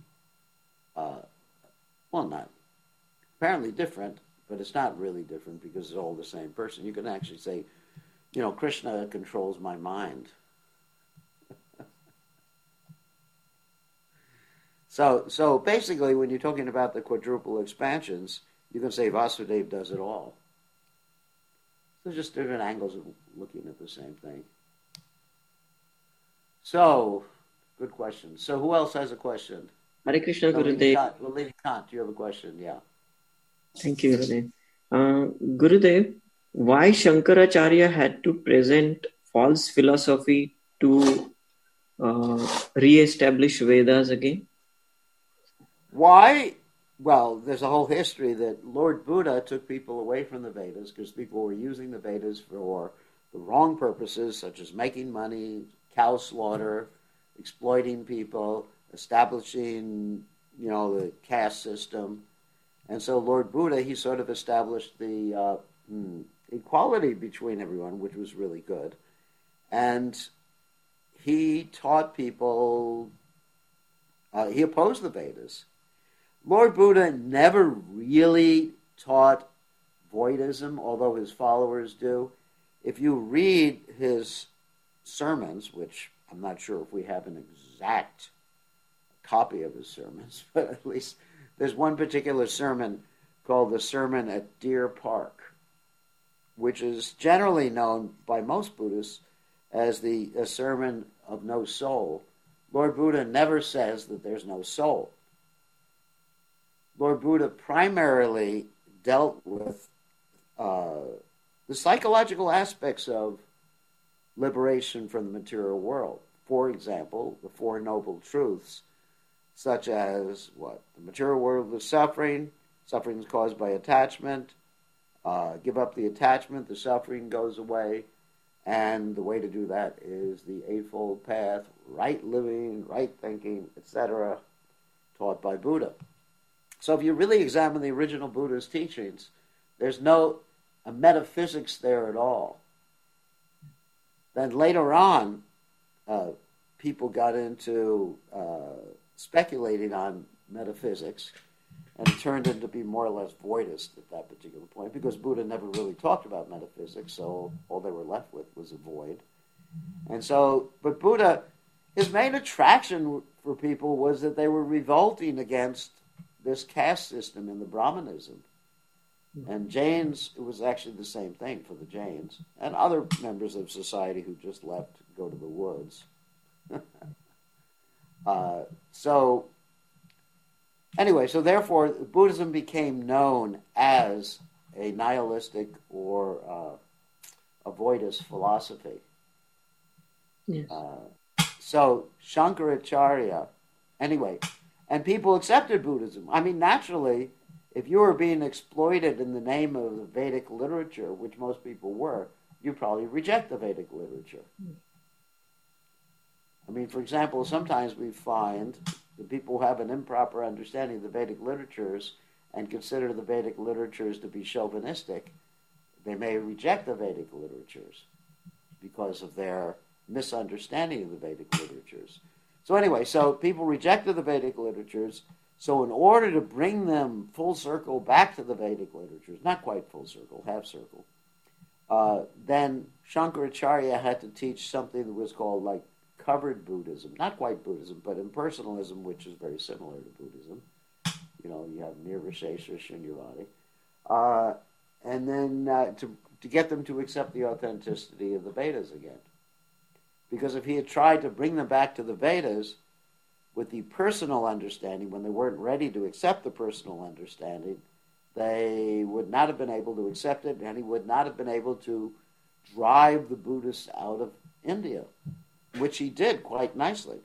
not apparently different, but it's not really different because it's all the same person. You can actually say, Krishna controls my mind. So basically, when you're talking about the quadruple expansions, you can say Vasudeva does it all. There's just different angles of looking at the same thing. So, good question. So who else has a question? Hare Krishna, Gurudev. Lady Kant, you have a question, yeah. Thank you, Gurudev. Gurudev, why Shankaracharya had to present false philosophy to re-establish Vedas again? Why? Well, there's a whole history that Lord Buddha took people away from the Vedas because people were using the Vedas for the wrong purposes, such as making money, cow slaughter, exploiting people, establishing, the caste system. And so Lord Buddha, he sort of established the equality between everyone, which was really good. And he taught people, he opposed the Vedas. Lord Buddha never really taught voidism, although his followers do. If you read his sermons, which I'm not sure if we have an exact copy of his sermons, but at least there's one particular sermon called the Sermon at Deer Park, which is generally known by most Buddhists as a sermon of no soul. Lord Buddha never says that there's no soul. Lord Buddha primarily dealt with the psychological aspects of liberation from the material world. For example, the Four Noble Truths, such as the material world is suffering is caused by attachment, give up the attachment, the suffering goes away, and the way to do that is the Eightfold Path, right living, right thinking, etc., taught by Buddha. So if you really examine the original Buddha's teachings, there's no metaphysics there at all. Then later on, people got into speculating on metaphysics, and it turned into be more or less voidist at that particular point, because Buddha never really talked about metaphysics, so all they were left with was a void. And so, but Buddha, his main attraction for people was that they were revolting against this caste system in the Brahmanism. And Jains, it was actually the same thing for the Jains, and other members of society who just left to go to the woods. So therefore, Buddhism became known as a nihilistic or a voidist philosophy. Yes. So Shankaracharya, and people accepted Buddhism. I mean, naturally, if you were being exploited in the name of the Vedic literature, which most people were, you'd probably reject the Vedic literature. I mean, for example, sometimes we find that people who have an improper understanding of the Vedic literatures and consider the Vedic literatures to be chauvinistic, they may reject the Vedic literatures because of their misunderstanding of the Vedic literatures. So people rejected the Vedic literatures. So in order to bring them full circle back to the Vedic literatures, not quite full circle, half circle, then Shankaracharya had to teach something that was called covered Buddhism. Not quite Buddhism, but impersonalism, which is very similar to Buddhism. You have Nirvishesha, Shunyavadi. And then to get them to accept the authenticity of the Vedas again. Because if he had tried to bring them back to the Vedas with the personal understanding, when they weren't ready to accept the personal understanding, they would not have been able to accept it, and he would not have been able to drive the Buddhists out of India, which he did quite nicely.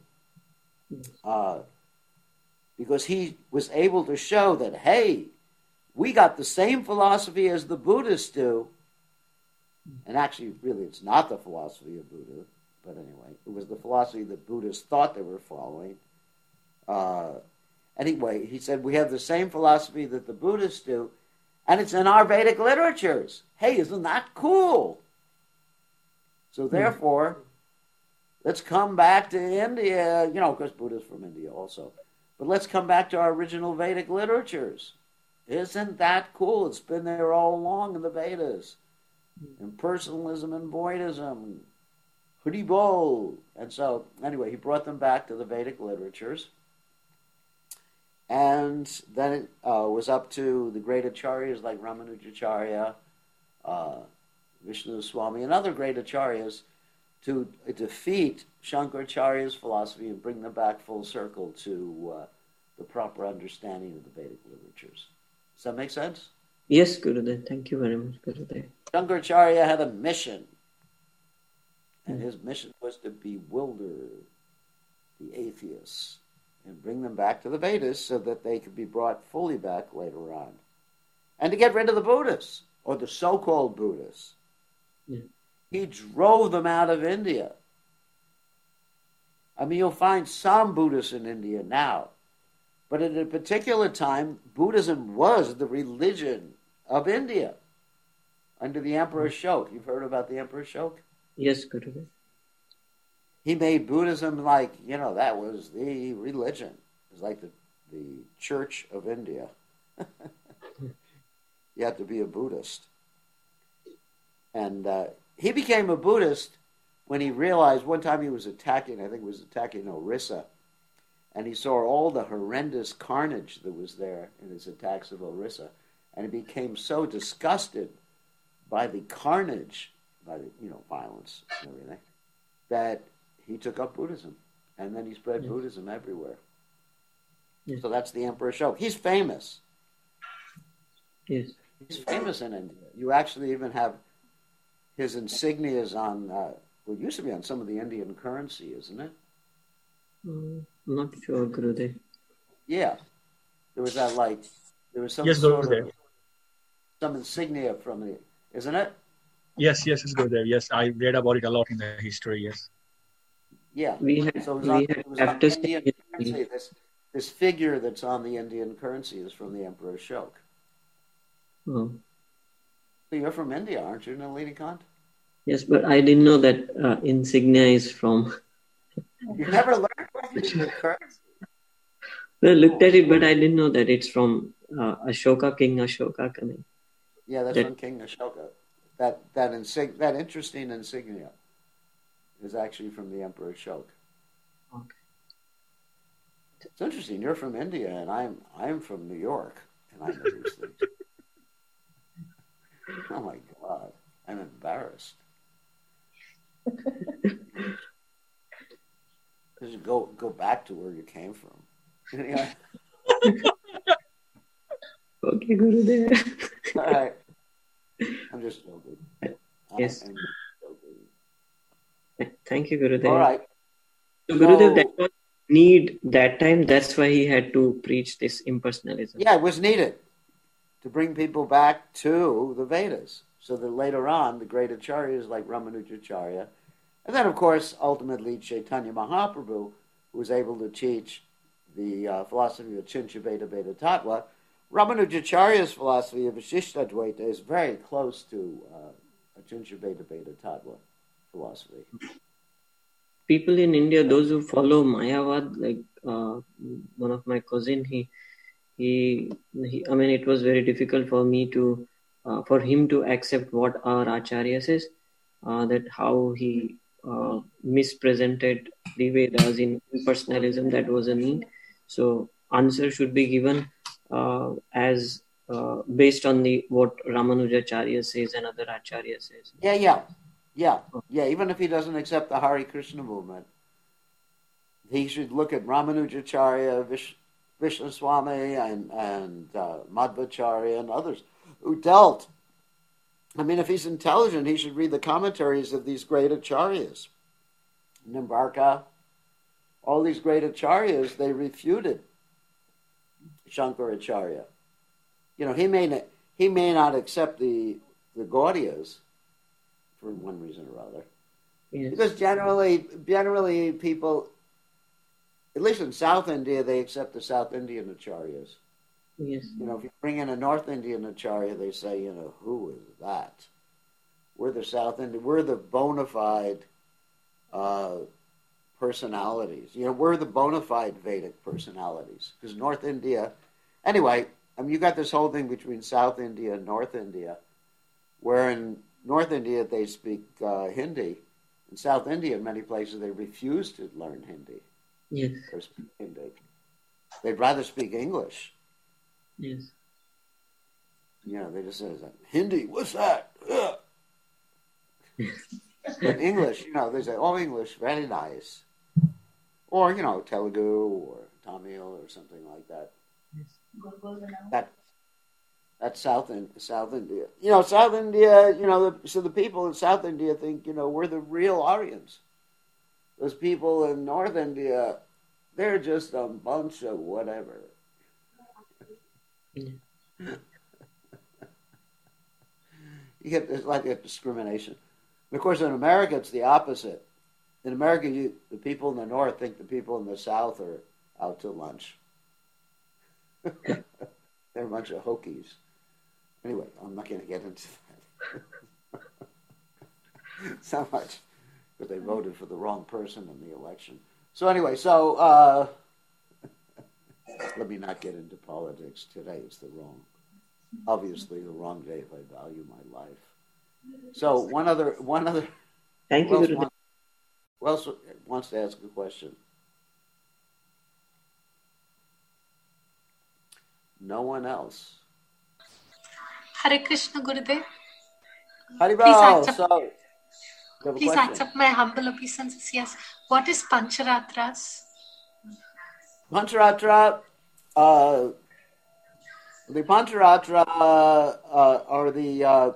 Because he was able to show that, hey, we got the same philosophy as the Buddhists do. And actually, really, it's not the philosophy of Buddha, but anyway, it was the philosophy that Buddhists thought they were following. He said, we have the same philosophy that the Buddhists do, and it's in our Vedic literatures. Hey, isn't that cool? So therefore, let's come back to India, because Buddha's from India also. But let's come back to our original Vedic literatures. Isn't that cool? It's been there all along in the Vedas. Impersonalism and voidism. Haribol. And so, he brought them back to the Vedic literatures. And then it was up to the great acharyas like Ramanujacharya, Vishnu Swami, and other great acharyas to defeat Shankaracharya's philosophy and bring them back full circle to the proper understanding of the Vedic literatures. Does that make sense? Yes, Gurudev. Thank you very much, Gurudev. Shankaracharya had a mission, and his mission was to bewilder the atheists and bring them back to the Vedas so that they could be brought fully back later on. And to get rid of the Buddhists, or the so-called Buddhists. Yeah. He drove them out of India. I mean, you'll find some Buddhists in India now, but at a particular time, Buddhism was the religion of India under the Emperor Ashoka. You've heard about the Emperor Ashoka? Yes, Gurudev. He made Buddhism like, that was the religion. It was like the Church of India. You had to be a Buddhist. And he became a Buddhist when he realized one time he was attacking Orissa, and he saw all the horrendous carnage that was there in his attacks of Orissa, and he became so disgusted by the carnage, by the violence and everything, that he took up Buddhism, and then he spread Buddhism everywhere. Yes. So that's the Emperor Ashoka. He's famous. Yes. He's famous in India. You actually even have his insignias on, it used to be on some of the Indian currency, isn't it? Not sure, Gurudev. Yeah. There was that, there was some Yes, sort Gurudev. of, some insignia from it, isn't it? Yes, it's good there. Yes, I read about it a lot in the history. Yes. Yeah. We had, So we it was had on after Indian currency. This figure that's on the Indian currency is from the Emperor Ashoka. Oh. So you're from India, aren't you, Nalini Kant? Yes, but I didn't know that insignia is from. You never learned about Indian currency? I looked at it, but I didn't know that it's from Ashoka, King Ashoka coming. Yeah, that's from King Ashoka. That interesting insignia is actually from the Emperor Ashoka. Okay. It's interesting. You're from India, and I'm from New York, and I know these things. Oh my God, I'm embarrassed. Just go back to where you came from. Yeah. Okay, Gurudev. All right. I'm just joking. Yes. I'm joking. Thank you, Gurudev. All right. So, Gurudev, that was need that time. That's why he had to preach this impersonalism. Yeah, it was needed to bring people back to the Vedas, so that later on the great acharyas like Ramanujacharya, and then of course ultimately Chaitanya Mahaprabhu, who was able to teach the philosophy of Chincha Veda Veda Tattva. Ramanujacharya's philosophy of Vishishtadvaita is very close to Chincha Veda Veda Tattva philosophy. People in India, those who follow Mayavad, like one of my cousin, he I mean, it was very difficult for me to, for him to accept what our Acharya says, that how he mispresented the Vedas in impersonalism. That was a need. So answer should be given as based on what Ramanujacharya says and other Acharya says. Yeah. Even if he doesn't accept the Hare Krishna movement, he should look at Ramanujacharya, Vishnu Swami, and Madhvacharya and others who dealt. I mean, if he's intelligent, he should read the commentaries of these great acharyas. Nimbarka, all these great acharyas, they refuted Shankaracharya. He may not accept the Gaudiyas for one reason or other. Yes. Because generally people, at least in South India, they accept the South Indian acharyas. Yes. If you bring in a North Indian acharya, they say, who is that? We're the South Indian. We're the bona fide personalities. We're the bona fide Vedic personalities. Because North India, anyway, you got this whole thing between South India and North India, where in North India they speak Hindi. In South India, in many places, they refuse to learn Hindi. Yes. Or speak Hindi. They'd rather speak English. Yes. They just say, Hindi, what's that? But English, they say, oh, English, very nice. Or, Telugu or Tamil or something like that. Yes. That's South India. South India, so the people in South India think, we're the real Aryans. Those people in North India, they're just a bunch of whatever. You get this like a discrimination. And of course, in America, it's the opposite. In America, the people in the North think the people in the South are out to lunch. They're a bunch of hokies. Anyway, I'm not going to get into that. So much because they voted for the wrong person in the election. So anyway, let me not get into politics today. It's obviously the wrong day if I value my life. So one other. Thank you, Gurudev. Who else wants to ask a question? No one else. Hare Krishna, Gurudev. Haribol. Please accept my humble obeisances. Yes. What is Pancharatras? Pancharatra, the Pancharatra are the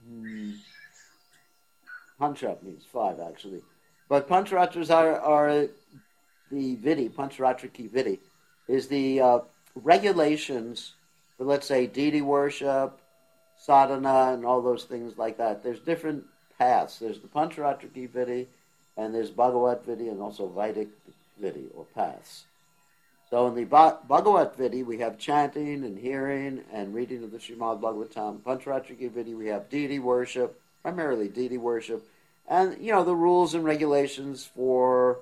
Pancha means 5 actually, but Pancharatras are the Vidi. Pancharatra ki Vidi is the regulations for, let's say, deity worship, sadhana, and all those things like that. There's different paths. There's the Pancharatra ki Vidi, and there's Bhagavat Vidi, and also Vedic Vidi, or paths. So in the Bhagavat Vidi, we have chanting and hearing and reading of the Srimad Bhagavatam. Pancharatra ki Vidi, we have deity worship, primarily deity worship, and, the rules and regulations for,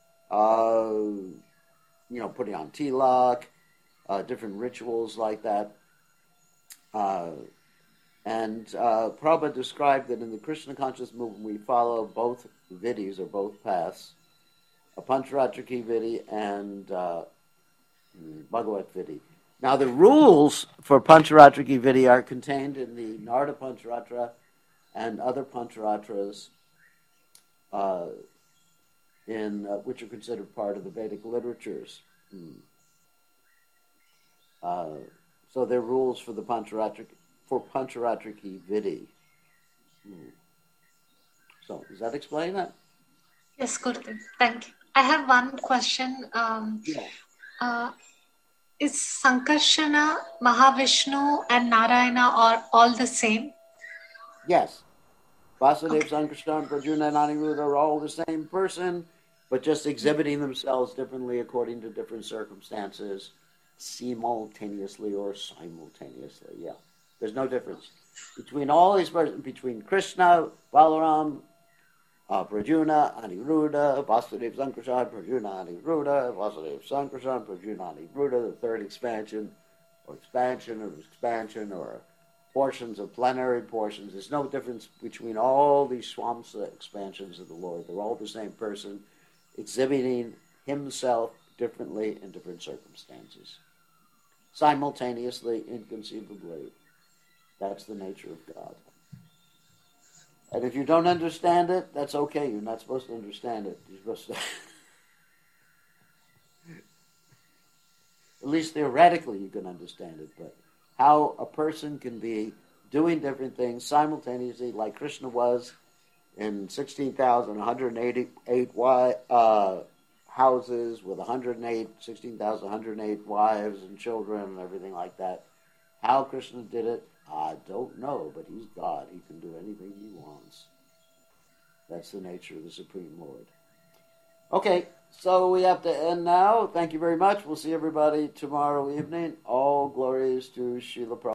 putting on tilak, different rituals like that. And Prabhupada described that in the Krishna conscious movement, we follow both vidis, or both paths, a Pancharatra ki Vidi and Bhagavat Vidi. Now, the rules for Pancharatra ki Vidi are contained in the Narada Pancharatra and other Pancharatras, which are considered part of the Vedic literatures. So there are rules for the Pancharatra ki Vidi. So, does that explain that? Yes, Gurudev. Thank you. I have one question. Is Sankarshana, Mahavishnu, and Narayana are all the same? Yes. Vasudeva, Sankarshan, Pradyumna, and Aniruddha are all the same person, but just exhibiting themselves differently according to different circumstances, simultaneously or simultaneously. Yeah. There's no difference between all these persons, between Krishna, Balaram, Pradyumna, Aniruddha, Vasudeva, Sankarshan, Pradyumna, Aniruddha, Vasudeva, Sankarshan, Pradyumna, Aniruddha, the third expansion, or portions of plenary portions. There's no difference between all these Swamsa expansions of the Lord. They're all the same person, exhibiting himself differently in different circumstances. Simultaneously, inconceivably. That's the nature of God. And if you don't understand it, that's okay. You're not supposed to understand it. You're supposed to... At least theoretically you can understand it, but how a person can be doing different things simultaneously, like Krishna was in 16,188 houses with 16,108 wives and children and everything like that. How Krishna did it, I don't know, but he's God. He can do anything he wants. That's the nature of the Supreme Lord. Okay, so we have to end now. Thank you very much. We'll see everybody tomorrow evening. All glories to Srila Prabhupada.